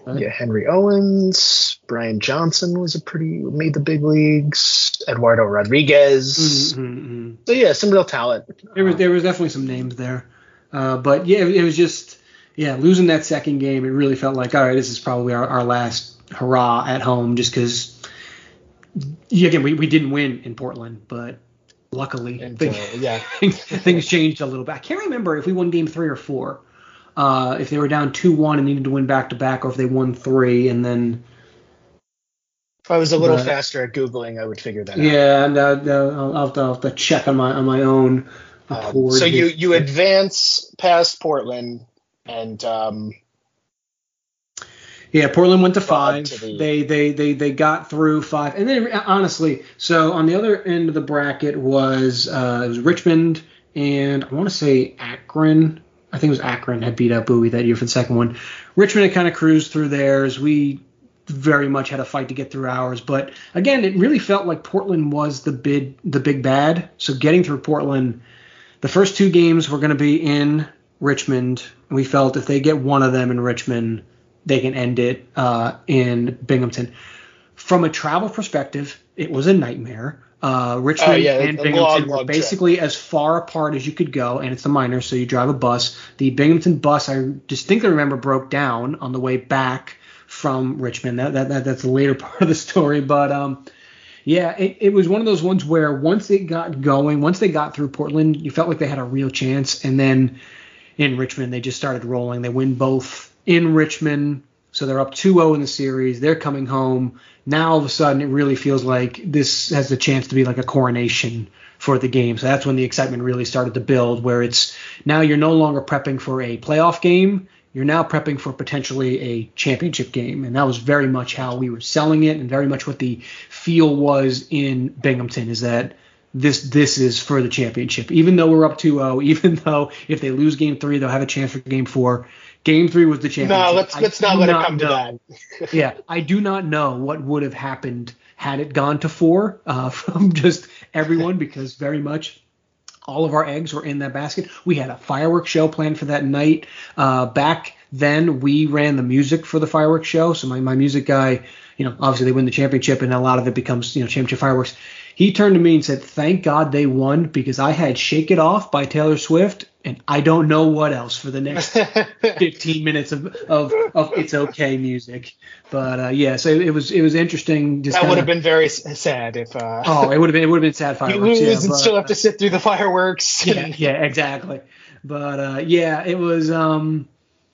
yeah, Henry Owens, Brian Johnson was a pretty made the big leagues. Eduardo Rodriguez. Mm-hmm. So yeah, some real talent. There was there was definitely some names there, uh, but yeah, it, it was just yeah losing that second game. It really felt like all right, this is probably our, our last hurrah at home, just because. Yeah, again, we, we didn't win in Portland, but luckily and, things, uh, yeah. things changed a little bit. I can't remember if we won game three or four. Uh, if they were down two one and needed to win back to back, or if they won three and then. If I was a little but, faster at Googling, I would figure that out. Yeah, and uh, I'll, I'll, have to, I'll have to check on my on my own. Um, so you you advance past Portland and. Um, Yeah, Portland went to five. To the... They they they they got through five, and then honestly, so on the other end of the bracket was uh, it was Richmond and I want to say Akron. I think it was Akron had beat up Bowie that year for the second one. Richmond had kind of cruised through theirs. We very much had a fight to get through ours, but again, it really felt like Portland was the big the big bad. So getting through Portland, the first two games were going to be in Richmond. We felt if they get one of them in Richmond, they can end it uh, in Binghamton. From a travel perspective, it was a nightmare. Uh, Richmond oh, yeah, and Binghamton long, long were basically trip. as far apart as you could go, and it's the minor, so you drive a bus. The Binghamton bus, I distinctly remember, broke down on the way back from Richmond. That, that, that That's the later part of the story. But, um, yeah, it, it was one of those ones where once it got going, once they got through Portland, you felt like they had a real chance. And then in Richmond, they just started rolling. They win both in Richmond, so they're up two oh in the series. They're coming home. Now, all of a sudden, it really feels like this has the chance to be like a coronation for the game. So that's when the excitement really started to build, where it's now you're no longer prepping for a playoff game. You're now prepping for potentially a championship game. And that was very much how we were selling it, and very much what the feel was in Binghamton, is that this this is for the championship. Even though we're up two oh, even though if they lose game three, they'll have a chance for game four. Game three was the championship. No, let's let's not let it come to that. Yeah, I do not know what would have happened had it gone to four uh, from just everyone, because very much all of our eggs were in that basket. We had a fireworks show planned for that night. Uh, back then, we ran the music for the fireworks show. So my, my music guy, you know, obviously they win the championship, and a lot of it becomes, you know, championship fireworks. He turned to me and said, "Thank God they won, because I had Shake It Off by Taylor Swift, and I don't know what else for the next fifteen minutes of, of, of It's Okay music." But uh, yeah, so it was it was interesting. Just that kinda, would have been very sad if. Uh, oh, it would have been it would have been sad fireworks. You lose yeah, and but, still have to sit through the fireworks. Yeah, yeah, exactly. But uh, yeah, it was um,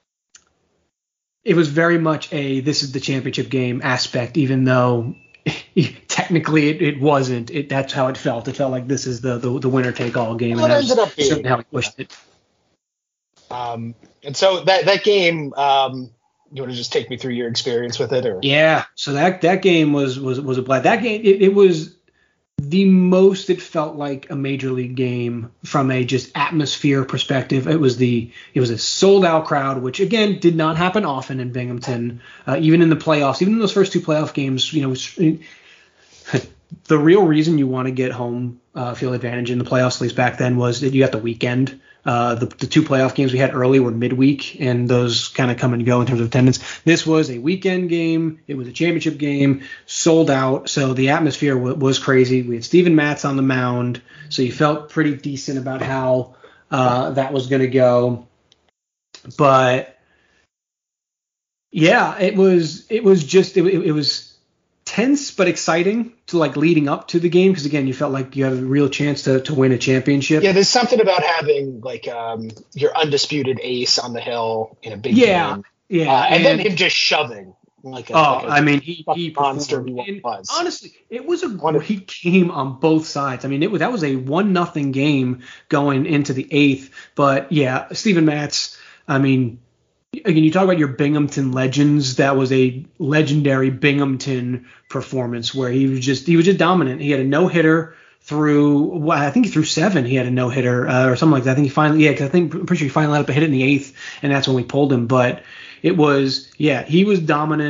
it was very much a this is the championship game aspect, even though. Technically, it, it wasn't. It, that's how it felt. It felt like this is the the, the winner take all game, well, and that ended up being certainly how we pushed yeah. it. Um, and so that that game, um, you want to just take me through your experience with it, or? Yeah. So that that game was was was a blast. That game, it, it was the most it felt like a major league game from a just atmosphere perspective. It was the it was a sold out crowd, which again did not happen often in Binghamton, uh, even in the playoffs, even in those first two playoff games. You know, it, the real reason you want to get home uh, field advantage in the playoffs, at least back then, was that you got the weekend. Uh, the, the two playoff games we had early were midweek, and those kind of come and go in terms of attendance. This was a weekend game. It was a championship game, sold out. So the atmosphere w- was crazy. We had Steven Matz on the mound, so you felt pretty decent about how uh, that was going to go. But yeah, it was it was just it, it was tense but exciting to like leading up to the game, because again you felt like you had a real chance to to win a championship. Yeah, there's something about having like um your undisputed ace on the hill in a big yeah, game. Yeah, uh, and, and then him just shoving like a, oh, like a I mean he he monster he was. Honestly, it was a great game on both sides. I mean, it was that was a one nothing game going into the eighth. But yeah, Steven Matz. I mean. Again, you talk about your Binghamton legends. That was a legendary Binghamton performance where he was just he was just dominant. He had a no hitter through well, I think he threw seven. He had a no hitter uh, or something like that. I think he finally yeah, because I think I'm pretty sure he finally let up a hit in the eighth, and that's when we pulled him. But it was yeah, he was dominant.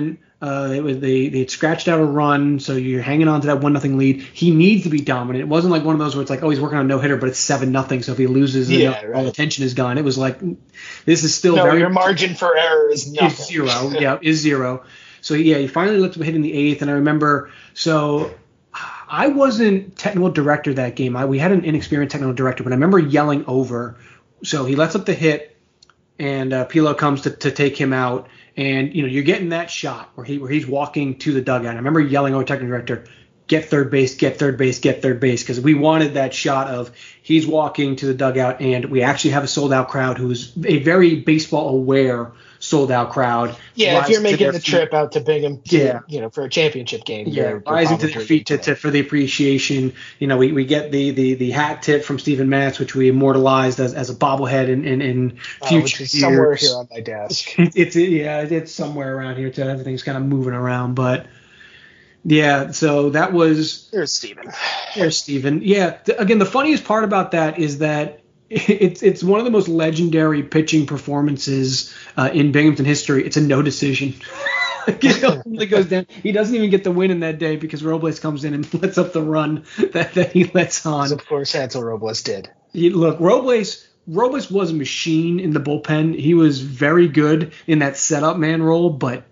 Uh, it was they they had scratched out a run, so you're hanging on to that one nothing lead. He needs to be dominant. It wasn't like one of those where it's like, oh, he's working on a no hitter, but it's seven nothing. So if he loses, yeah, enough, right. all the tension is gone. It was like, this is still no, very your margin for error is nothing. Is zero. Yeah, is zero. So yeah, he finally lets him hit in the eighth, and I remember so. I wasn't technical director that game. I, we had an inexperienced technical director, but I remember yelling over. So he lets up the hit, and uh, Pilo comes to, to take him out. And, you know, you're getting that shot where he where he's walking to the dugout. I remember yelling over technical director, get third base, get third base, get third base, because we wanted that shot of he's walking to the dugout, and we actually have a sold-out crowd who's a very baseball-aware sold-out crowd. Yeah, if you're making the feet. trip out to Bingham, to, yeah. you know, for a championship game, yeah, you're, rising you're to their feet to, to, for the appreciation. You know, we, we get the, the, the hat tip from Steven Matz, which we immortalized as, as a bobblehead in in, in future uh, which is years. Somewhere here on my desk. It, it's yeah, it's somewhere around here too. Everything's kind of moving around, but. Yeah, so that was there's Steven. There's Steven. Yeah, th- again, the funniest part about that is that it's it's one of the most legendary pitching performances uh, in Binghamton history. It's a no decision. It only goes down. He doesn't even get the win in that day because Robles comes in and lets up the run that, that he lets on. As of course, Hansel Robles did. He, look, Robles. Robles was a machine in the bullpen. He was very good in that setup man role, but.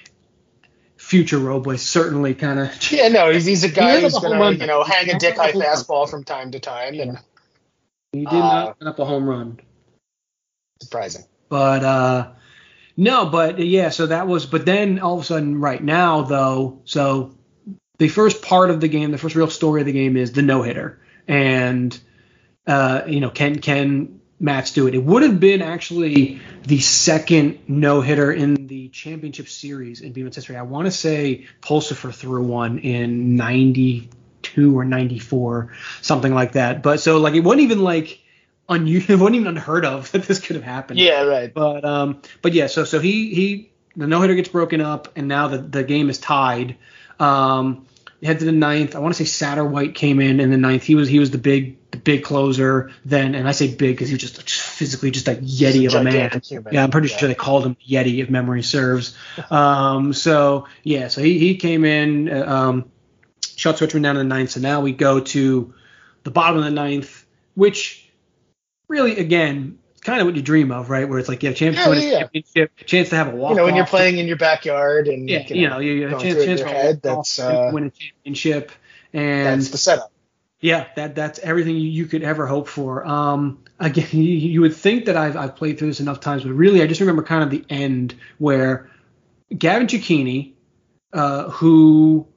Future Robles certainly kind of. Yeah, no, he's, he's a guy who's going to, you know, hang a dick high fastball from time to time. And he did uh, not put up a home run. Surprising. But, uh, no, but yeah, so that was, but then all of a sudden right now, though, so the first part of the game, the first real story of the game is the no-hitter. And, uh, you know, can, can Matz do it? It would have been actually the second no-hitter in the championship series in Binghamton's history. I want to say Pulsifer threw one in ninety-two or ninety-four, something like that. But so like it wasn't even like unusual, it wasn't even unheard of that this could have happened. Yeah, right. But um, but yeah, so so he he the no-hitter gets broken up, and now the the game is tied. Um, head to the ninth. I want to say Satterwhite came in in the ninth. He was he was the big the big closer then, and I say big because he was just physically just a yeti of a man. Human. Yeah, I'm pretty yeah. sure they called him Yeti if memory serves. Um, so yeah, so he he came in, um, shot switch went down in the ninth. So now we go to the bottom of the ninth, which really again. Kind of what you dream of, right? Where it's like you have chance to win a championship, chance to have a walk. You know, when you're playing in your backyard and yeah, you know, you have a chance, chance to head, that's, uh, win a championship, and that's the setup. Yeah, that that's everything you, you could ever hope for. Um, again, you, you would think that I've I've played through this enough times, but really, I just remember kind of the end where Gavin Cecchini, uh, who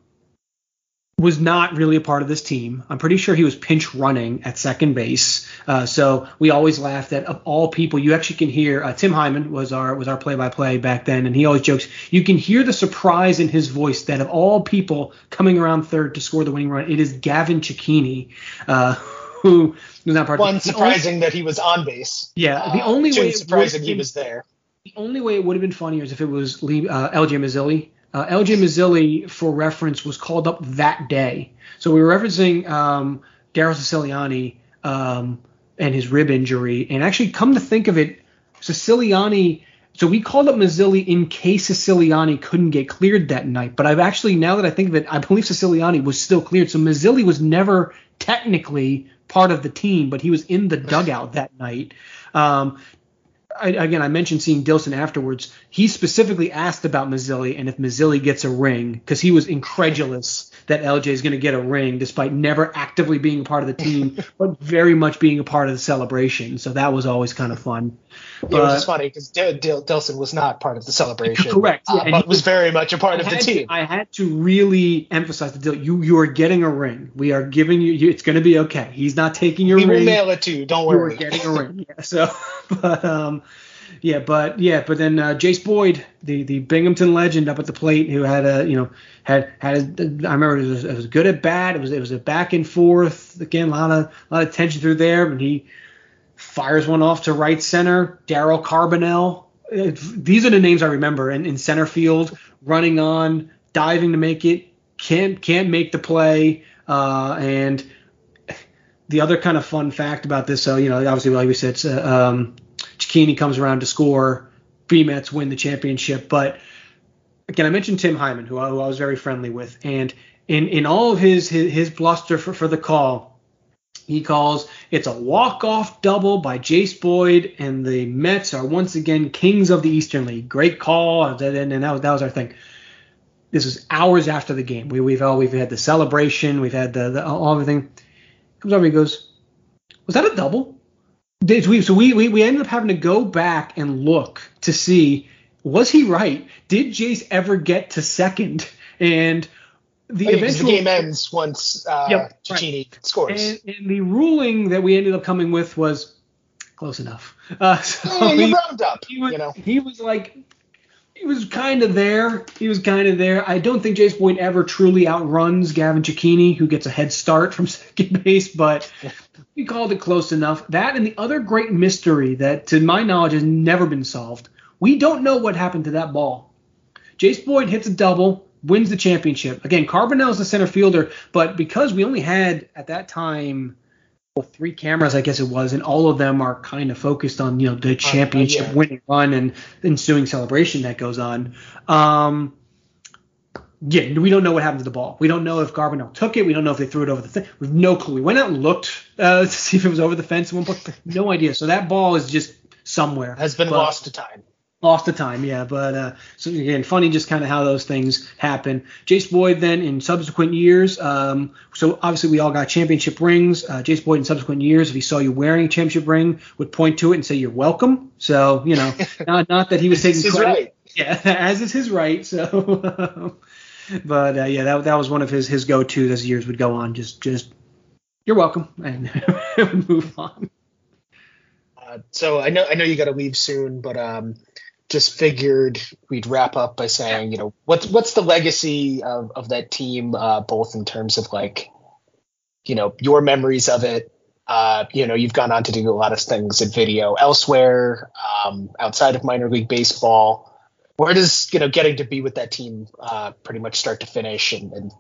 was not really a part of this team. I'm pretty sure he was pinch running at second base. Uh, so we always laughed that of all people, you actually can hear uh, Tim Hyman was our was our play-by-play back then, and he always jokes you can hear the surprise in his voice that of all people coming around third to score the winning run, it is Gavin Cecchini, uh, who was not part One of the surprising only, that he was on base. Yeah, the only uh, way surprising he was there. The only way it would have been funnier is if it was Lee, uh, L J Mazzilli. Uh, L J Mazzilli, for reference, was called up that day. So we were referencing um, Daryl Siciliani um, and his rib injury. And actually, come to think of it, Siciliani – so we called up Mazzilli in case Siciliani couldn't get cleared that night. But I've actually – now that I think of it, I believe Siciliani was still cleared. So Mazzilli was never technically part of the team, but he was in the dugout that night. Um I, again, I mentioned seeing Dilson afterwards. He specifically asked about Mazzilli and if Mazzilli gets a ring because he was incredulous that L J is going to get a ring despite never actively being a part of the team, but very much being a part of the celebration. So that was always kind of fun. Yeah, but, it was just funny because D- D- Dilson was not part of the celebration. Correct. Yeah, uh, and but he was very much a part of the team. To, I had to really emphasize the deal. You you are getting a ring. We are giving you. you it's going to be okay. He's not taking your we ring. We will mail it to you. Don't worry. You are getting a ring. Yeah, so, but um. Yeah, but yeah, but then uh, Jace Boyd, the, the Binghamton legend up at the plate, who had a you know had had a, I remember it was, it was good at bat. It was it was a back and forth again, a lot of a lot of tension through there. And he fires one off to right center. Darryl Carbonell. It, these are the names I remember. And in center field, running on, diving to make it, can't can't make the play. Uh, and the other kind of fun fact about this, so you know, obviously like we said, it's, uh, um. Cecchini comes around to score, B-Mets win the championship. But again, I mentioned Tim Hyman, who I, who I was very friendly with, and in, in all of his his, his bluster for, for the call, he calls it's a walk-off double by Jace Boyd, and the Mets are once again kings of the Eastern League. Great call, and, and that was that was our thing. This was hours after the game. We, we've all we've had the celebration, we've had the, the all everything. Comes over, he goes, "Was that a double?" Did we, so we, we we ended up having to go back and look to see, was he right? Did Jace ever get to second? And the oh, yeah, eventual the game ends once uh, yep, Cecchini right. scores. And, and the ruling that we ended up coming with was close enough. Uh, so yeah, you he, round up. He was, you know, he was like. He was kind of there. He was kind of there. I don't think Jace Boyd ever truly outruns Gavin Cecchini, who gets a head start from second base, but we called it close enough. That and the other great mystery that, to my knowledge, has never been solved. We don't know what happened to that ball. Jace Boyd hits a double, wins the championship. Again, Carbonell's the center fielder, but because we only had, at that time, well, three cameras, I guess it was, and all of them are kind of focused on, you know, the championship uh, yeah. winning run and the ensuing celebration that goes on. Um, yeah, we don't know what happened to the ball. We don't know if Carbonell took it. We don't know if they threw it over the thing. We have no clue. We went out and looked uh, to see if it was over the fence at one point. No idea. So that ball is just somewhere. Has been but, lost to time. Lost to time, yeah. But uh, so again, funny just kind of how those things happen. Jace Boyd then in subsequent years, um, so obviously we all got championship rings. Uh, Jace Boyd in subsequent years, if he saw you wearing a championship ring, would point to it and say you're welcome. So you know, not not that he was taking credit. Right. Yeah, as is his right. So, but uh, yeah, that that was one of his his go-tos as years would go on. Just just you're welcome, and move on. Uh, so I know I know you got to leave soon, but um. Just figured we'd wrap up by saying, you know, what's what's the legacy of, of that team, uh, both in terms of like, you know, your memories of it. Uh, you know, you've gone on to do a lot of things in video elsewhere, um, outside of minor league baseball. Where does, you know, getting to be with that team uh, pretty much start to finish and, and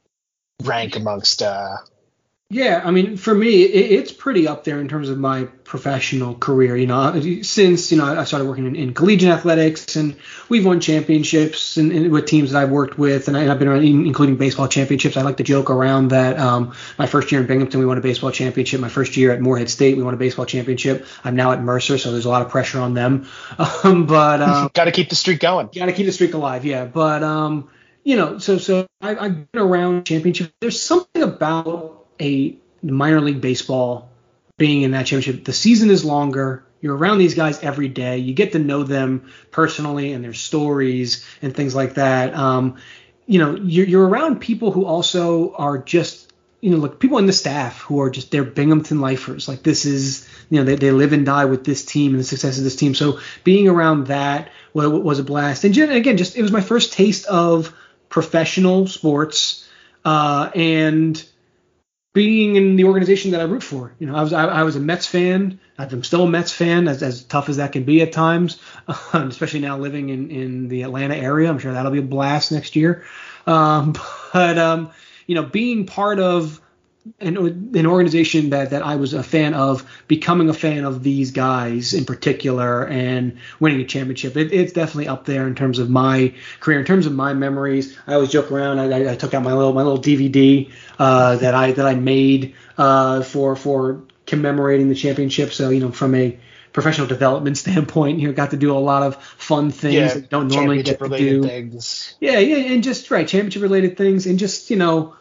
rank amongst uh, Yeah, I mean, for me, it, it's pretty up there in terms of my professional career. You know, since you know I started working in, in collegiate athletics, and we've won championships and, and with teams that I've worked with, and, I, and I've been around, including baseball championships. I like to joke around that um, my first year in Binghamton, we won a baseball championship. My first year at Morehead State, we won a baseball championship. I'm now at Mercer, so there's a lot of pressure on them. Um, but um, got to keep the streak going. Got to keep the streak alive, yeah. But um, you know, so so I, I've been around championships. There's something about a minor league baseball being in that championship. The season is longer. You're around these guys every day. You get to know them personally and their stories and things like that. Um, you know, you're, you're around people who also are just, you know, like people in the staff who are just, they're Binghamton lifers. Like this is, you know, they, they live and die with this team and the success of this team. So being around that was, was a blast. And again, just, it was my first taste of professional sports, uh, and being in the organization that I root for. You know, I was I, I was a Mets fan. I'm still a Mets fan, as as tough as that can be at times, uh, especially now living in, in the Atlanta area. I'm sure that'll be a blast next year. Um, but, um, you know, being part of an, an organization that, that I was a fan of, becoming a fan of these guys in particular and winning a championship, it, it's definitely up there in terms of my career, in terms of my memories. I always joke around. I, I took out my little my little D V D uh, that I that I made uh, for for commemorating the championship. So, you know, from a professional development standpoint, you know, got to do a lot of fun things yeah, that don't normally get to do. Things. Yeah, yeah, and just right, championship related things, and just, you know,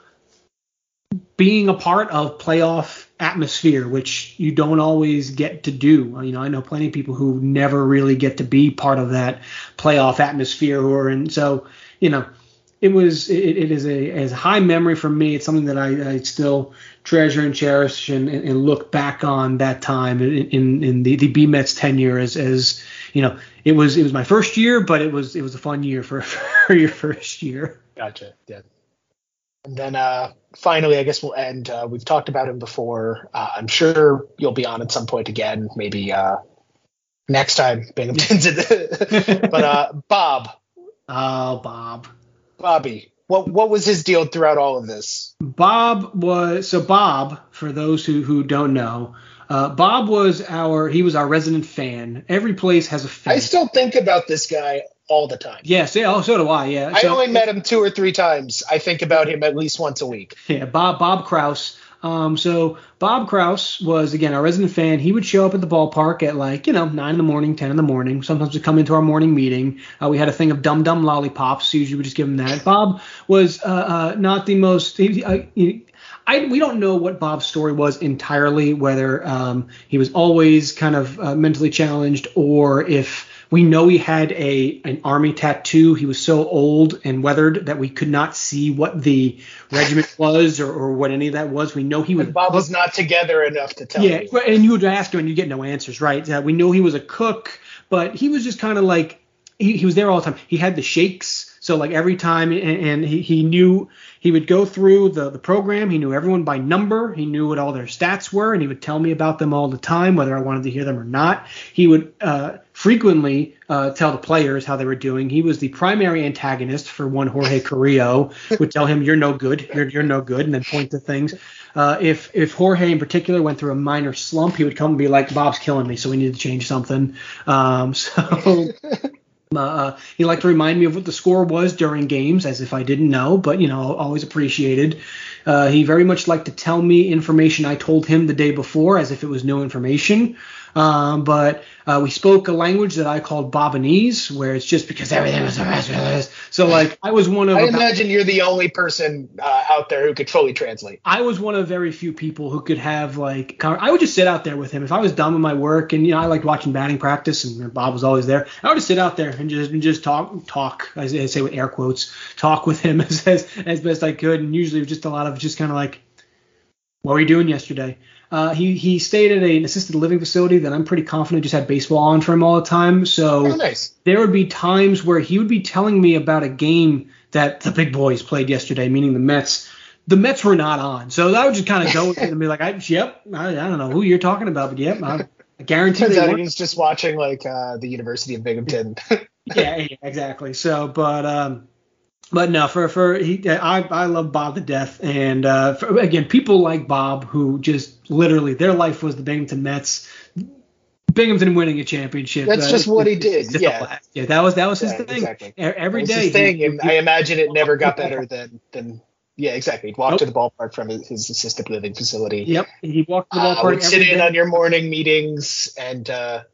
being a part of playoff atmosphere, which you don't always get to do. You know, I know plenty of people who never really get to be part of that playoff atmosphere who are in. So, you know, it was, it, it is a, as a high memory for me. It's something that I, I still treasure and cherish and, and look back on that time in, in, in the, the B Mets tenure as, as, you know, it was, it was my first year, but it was, it was a fun year for, for your first year. Gotcha. Yeah. And then uh, finally, I guess we'll end. Uh, we've talked about him before. Uh, I'm sure you'll be on at some point again, maybe uh, next time Binghamton's in the. But uh, Bob. Oh, Bob. Bobby. What what was his deal throughout all of this? Bob was so Bob. For those who, who don't know, uh, Bob was our he was our resident fan. Every place has a fan. I still think about this guy all the time. Yes, yeah, oh, so do I. Yeah, I so, only met him two or three times. I think about him at least once a week. Yeah, Bob Bob Kraus. Um, so Bob Kraus was, again, our resident fan. He would show up at the ballpark at like, you know, nine in the morning, ten in the morning. Sometimes we'd come into our morning meeting. Uh, we had a thing of Dum Dum lollipops. So usually we just give him that. Bob was uh, uh, not the most. He, uh, he, I, we don't know what Bob's story was entirely, whether um, he was always kind of uh, mentally challenged or if we know he had a an army tattoo. He was so old and weathered that we could not see what the regiment was or, or what any of that was. We know he was. Bob was not together enough to tell yeah, you. Yeah, and you would ask him and you get no answers, right? Uh, we know he was a cook, but he was just kind of like he, he was there all the time. He had the shakes. So like every time, and, and he, he knew he would go through the, the program. He knew everyone by number. He knew what all their stats were, and he would tell me about them all the time, whether I wanted to hear them or not. He would uh, frequently uh, tell the players how they were doing. He was the primary antagonist for one Jorge Carrillo. Would tell him, "You're no good. You're you're no good," and then point to things. Uh, if if Jorge in particular went through a minor slump, he would come and be like, "Bob's killing me, so we need to change something." Um, so. Uh, he liked to remind me of what the score was during games, as if I didn't know, but, you know, always appreciated. Uh, he very much liked to tell me information I told him the day before, as if it was new information. Um, but uh, we spoke a language that I called Bobanese, where it's just because everything was the rest of this. So, like, I was one of. I about, imagine you're the only person uh, out there who could fully translate. I was one of very few people who could have, like, I would just sit out there with him. If I was done with my work, and, you know, I liked watching batting practice, and Bob was always there, I would just sit out there and just and just talk, talk, I say with air quotes, talk with him as, as, as best I could. And usually it was just a lot of just kind of like, what were you doing yesterday? Uh, he he stayed at a, an assisted living facility that I'm pretty confident just had baseball on for him all the time. So oh, nice. There would be times where he would be telling me about a game that the big boys played yesterday, meaning the Mets. The Mets were not on. So I would just kind of go with it and be like, I, yep, I, I don't know who you're talking about, but yep, I, I guarantee Turns they out weren't. he was just watching like uh, the University of Binghamton. yeah, yeah, exactly. So, but um, but no, for for he, I I love Bob to death, and uh, for, again, people like Bob who just literally their life was the Binghamton Mets. Binghamton winning a championship. That's uh, just what he did. Yeah, yeah, that was that was his yeah, thing. Exactly. Every that was day, his thing, he, and he, I imagine it never got better than than. Yeah, exactly. He'd walk nope. to the ballpark from his, his assisted living facility. Yep, he walked to the Uh, ballpark. would every sit in day. on your morning meetings, and uh,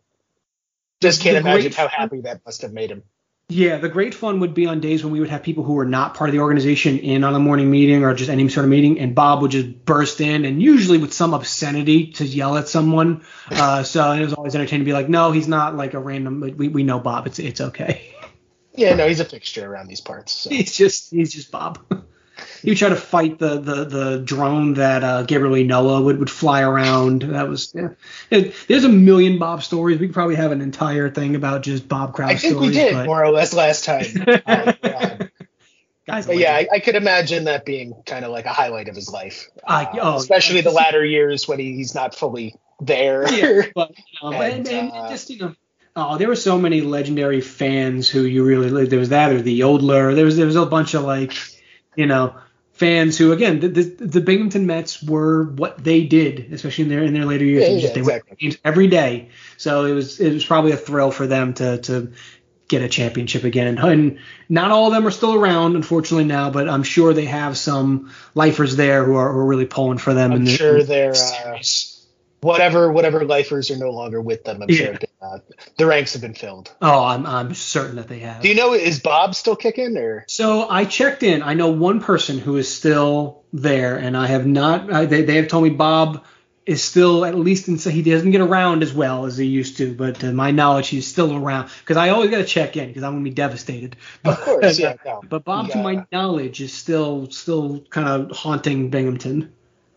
just can't The imagine great- how happy that must have made him. Yeah, the great fun would be on days when we would have people who were not part of the organization in on a morning meeting or just any sort of meeting, and Bob would just burst in, and usually with some obscenity to yell at someone. Uh, so it was always entertaining to be like, no, he's not like a random. We we know Bob. It's it's okay. Yeah, no, he's a fixture around these parts. So. He's just he's just Bob. He would try to fight the the, the drone that uh, Gabriel Noah would, would fly around. That was yeah. It, there's a million Bob stories. We could probably have an entire thing about just Bob Kraus I think stories. we did but... more or less last time. uh, um, Guys, but yeah, I, I could imagine that being kind of like a highlight of his life, uh, uh, oh, especially yeah. the latter years when he, he's not fully there. Yeah, but, you know, and, and, and uh, just you know. Oh, there were so many legendary fans who you really there was that or the Yodler. There was there was a bunch of like, you know, fans who again the the, the Binghamton Mets were what they did, especially in their in their later years. Yeah, just, yeah, they exactly. went to games every day, so it was it was probably a thrill for them to to get a championship again. And not all of them are still around, unfortunately now, but I'm sure they have some lifers there who are, who are really pulling for them. I'm in the, sure in the they're uh, series. whatever whatever lifers are no longer with them. I'm Yeah. sure uh, the ranks have been filled. Oh, I'm I'm certain that they have. Do you know, is Bob still kicking or? So I checked in. I know one person who is still there, and I have not. I, they they have told me Bob is still at least in. So he doesn't get around as well as he used to, but to my knowledge, he's still around. Because I always got to check in because I'm gonna be devastated. But, Of course, yeah. No. But Bob, He, to my uh, knowledge, is still still kind of haunting Binghamton.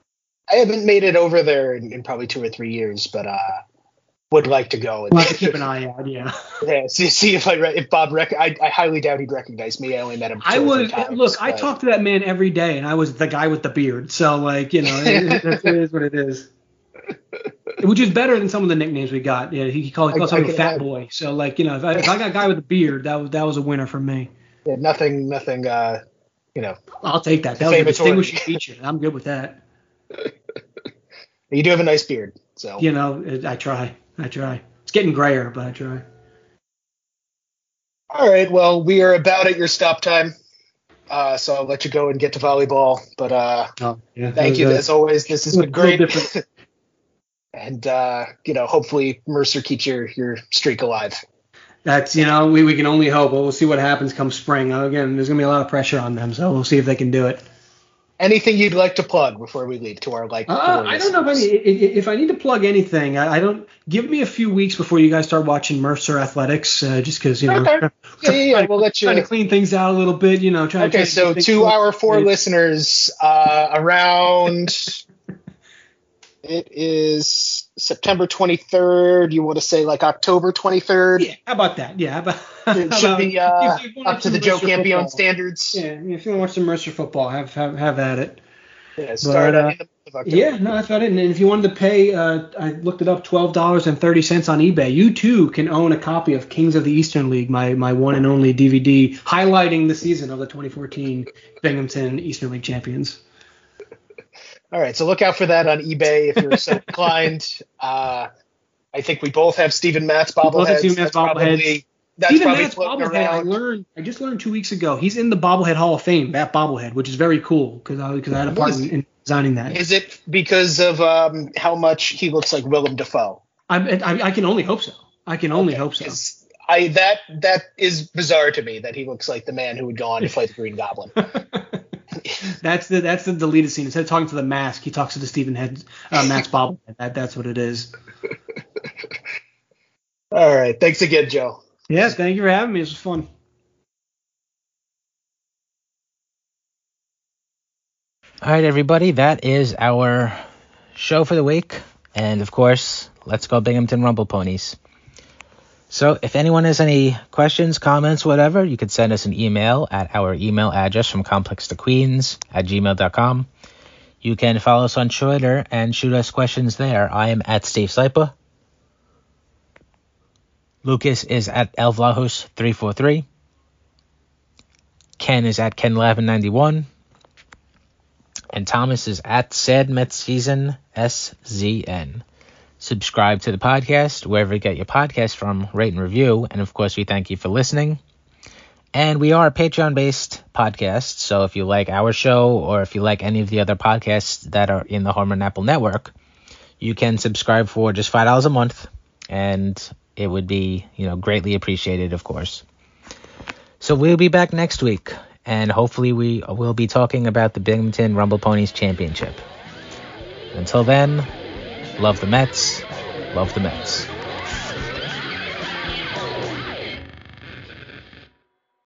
I haven't made it over there in, in probably two or three years, but uh, would like to go. And We'll have to keep an eye out. Yeah. yeah, see, see if I re- if Bob rec- I, I highly doubt he'd recognize me. I only met him. two I or three would times, look. I but- talk to that man every day, and I was the guy with the beard. So like you know, it, it, it is what it is. Which is better than some of the nicknames we got. Yeah, he called, he called I- I somebody can Fat imagine. Boy. So like you know, if I, if I got a guy with a beard, that was that was a winner for me. Yeah, nothing, nothing. Uh, you know, I'll take that. That was a Defamatory. distinguishing feature. I'm good with that. you do have a nice beard, so You know, it, I try. I try. It's getting grayer, but I try. All right. Well, we are about at your stop time. Uh, so I'll let you go and get to volleyball. But uh, oh, yeah, thank you, as always. This has been great. And, uh, you know, hopefully Mercer keeps your, your streak alive. That's, you know, we, we can only hope. We'll see what happens come spring. Again, there's going to be a lot of pressure on them, so we'll see if they can do it. Anything you'd like to plug before we leave to our like? Uh, I don't know if I, need, if I need to plug anything. I, I don't. Give me a few weeks before you guys start watching Mercer Athletics, uh, just because you know. Okay. Yeah, yeah, yeah. We'll let you trying to clean things out a little bit. You know, trying. Okay, try so to our four listeners, uh, around it is September twenty-third. You want to say like October twenty-third? Yeah. How about that? Yeah. How about, it should be uh, up to the Joe Campione standards. Yeah. If you want to watch some Mercer football, have have have at it. Yeah. Start but, uh, Yeah, no, that's about it. And if you wanted to pay, uh, I looked it up, twelve dollars and thirty cents on eBay. You, too, can own a copy of Kings of the Eastern League, my my one and only D V D, highlighting the season of the twenty fourteen Binghamton Eastern League champions. All right, so look out for that on eBay if you're so inclined. Uh, I think we both have Steven Matz bobbleheads. Steven Matz bobbleheads. That's Steven probably Matz floating bobblehead, I around. learned. I just learned two weeks ago. He's in the Bobblehead Hall of Fame, that bobblehead, which is very cool because I, because I had a part in, in designing that. Is it because of um, how much he looks like Willem Dafoe? I, I, I can only hope so. I can only okay. hope so. It's, I that that is bizarre to me that he looks like the man who would go on to play the Green Goblin. That's the that's the deleted scene. Instead of talking to the mask, he talks to the Stephen Head uh, Matz bobblehead. That that's what it is. All right, thanks again, Joe. Yes, thank you for having me. This was fun. All right, everybody, that is our show for the week. And, of course, let's go Binghamton Rumble Ponies. So if anyone has any questions, comments, whatever, you could send us an email at our email address from complex to queens at gmail dot com. You can follow us on Twitter and shoot us questions there. I am at Steve Saipa. Lucas is at Elvlahus three four three. Ken is at Ken eleven ninety-one. And Thomas is at Sad Mets Season S Z N. Subscribe to the podcast wherever you get your podcast from, rate and review. And of course, we thank you for listening. And we are a Patreon-based podcast, so if you like our show or if you like any of the other podcasts that are in the Home Run Apple Network, you can subscribe for just five dollars a month. And it would be, you know, greatly appreciated, of course. So we'll be back next week, and hopefully we will be talking about the Binghamton Rumble Ponies Championship. Until then, love the Mets, love the Mets.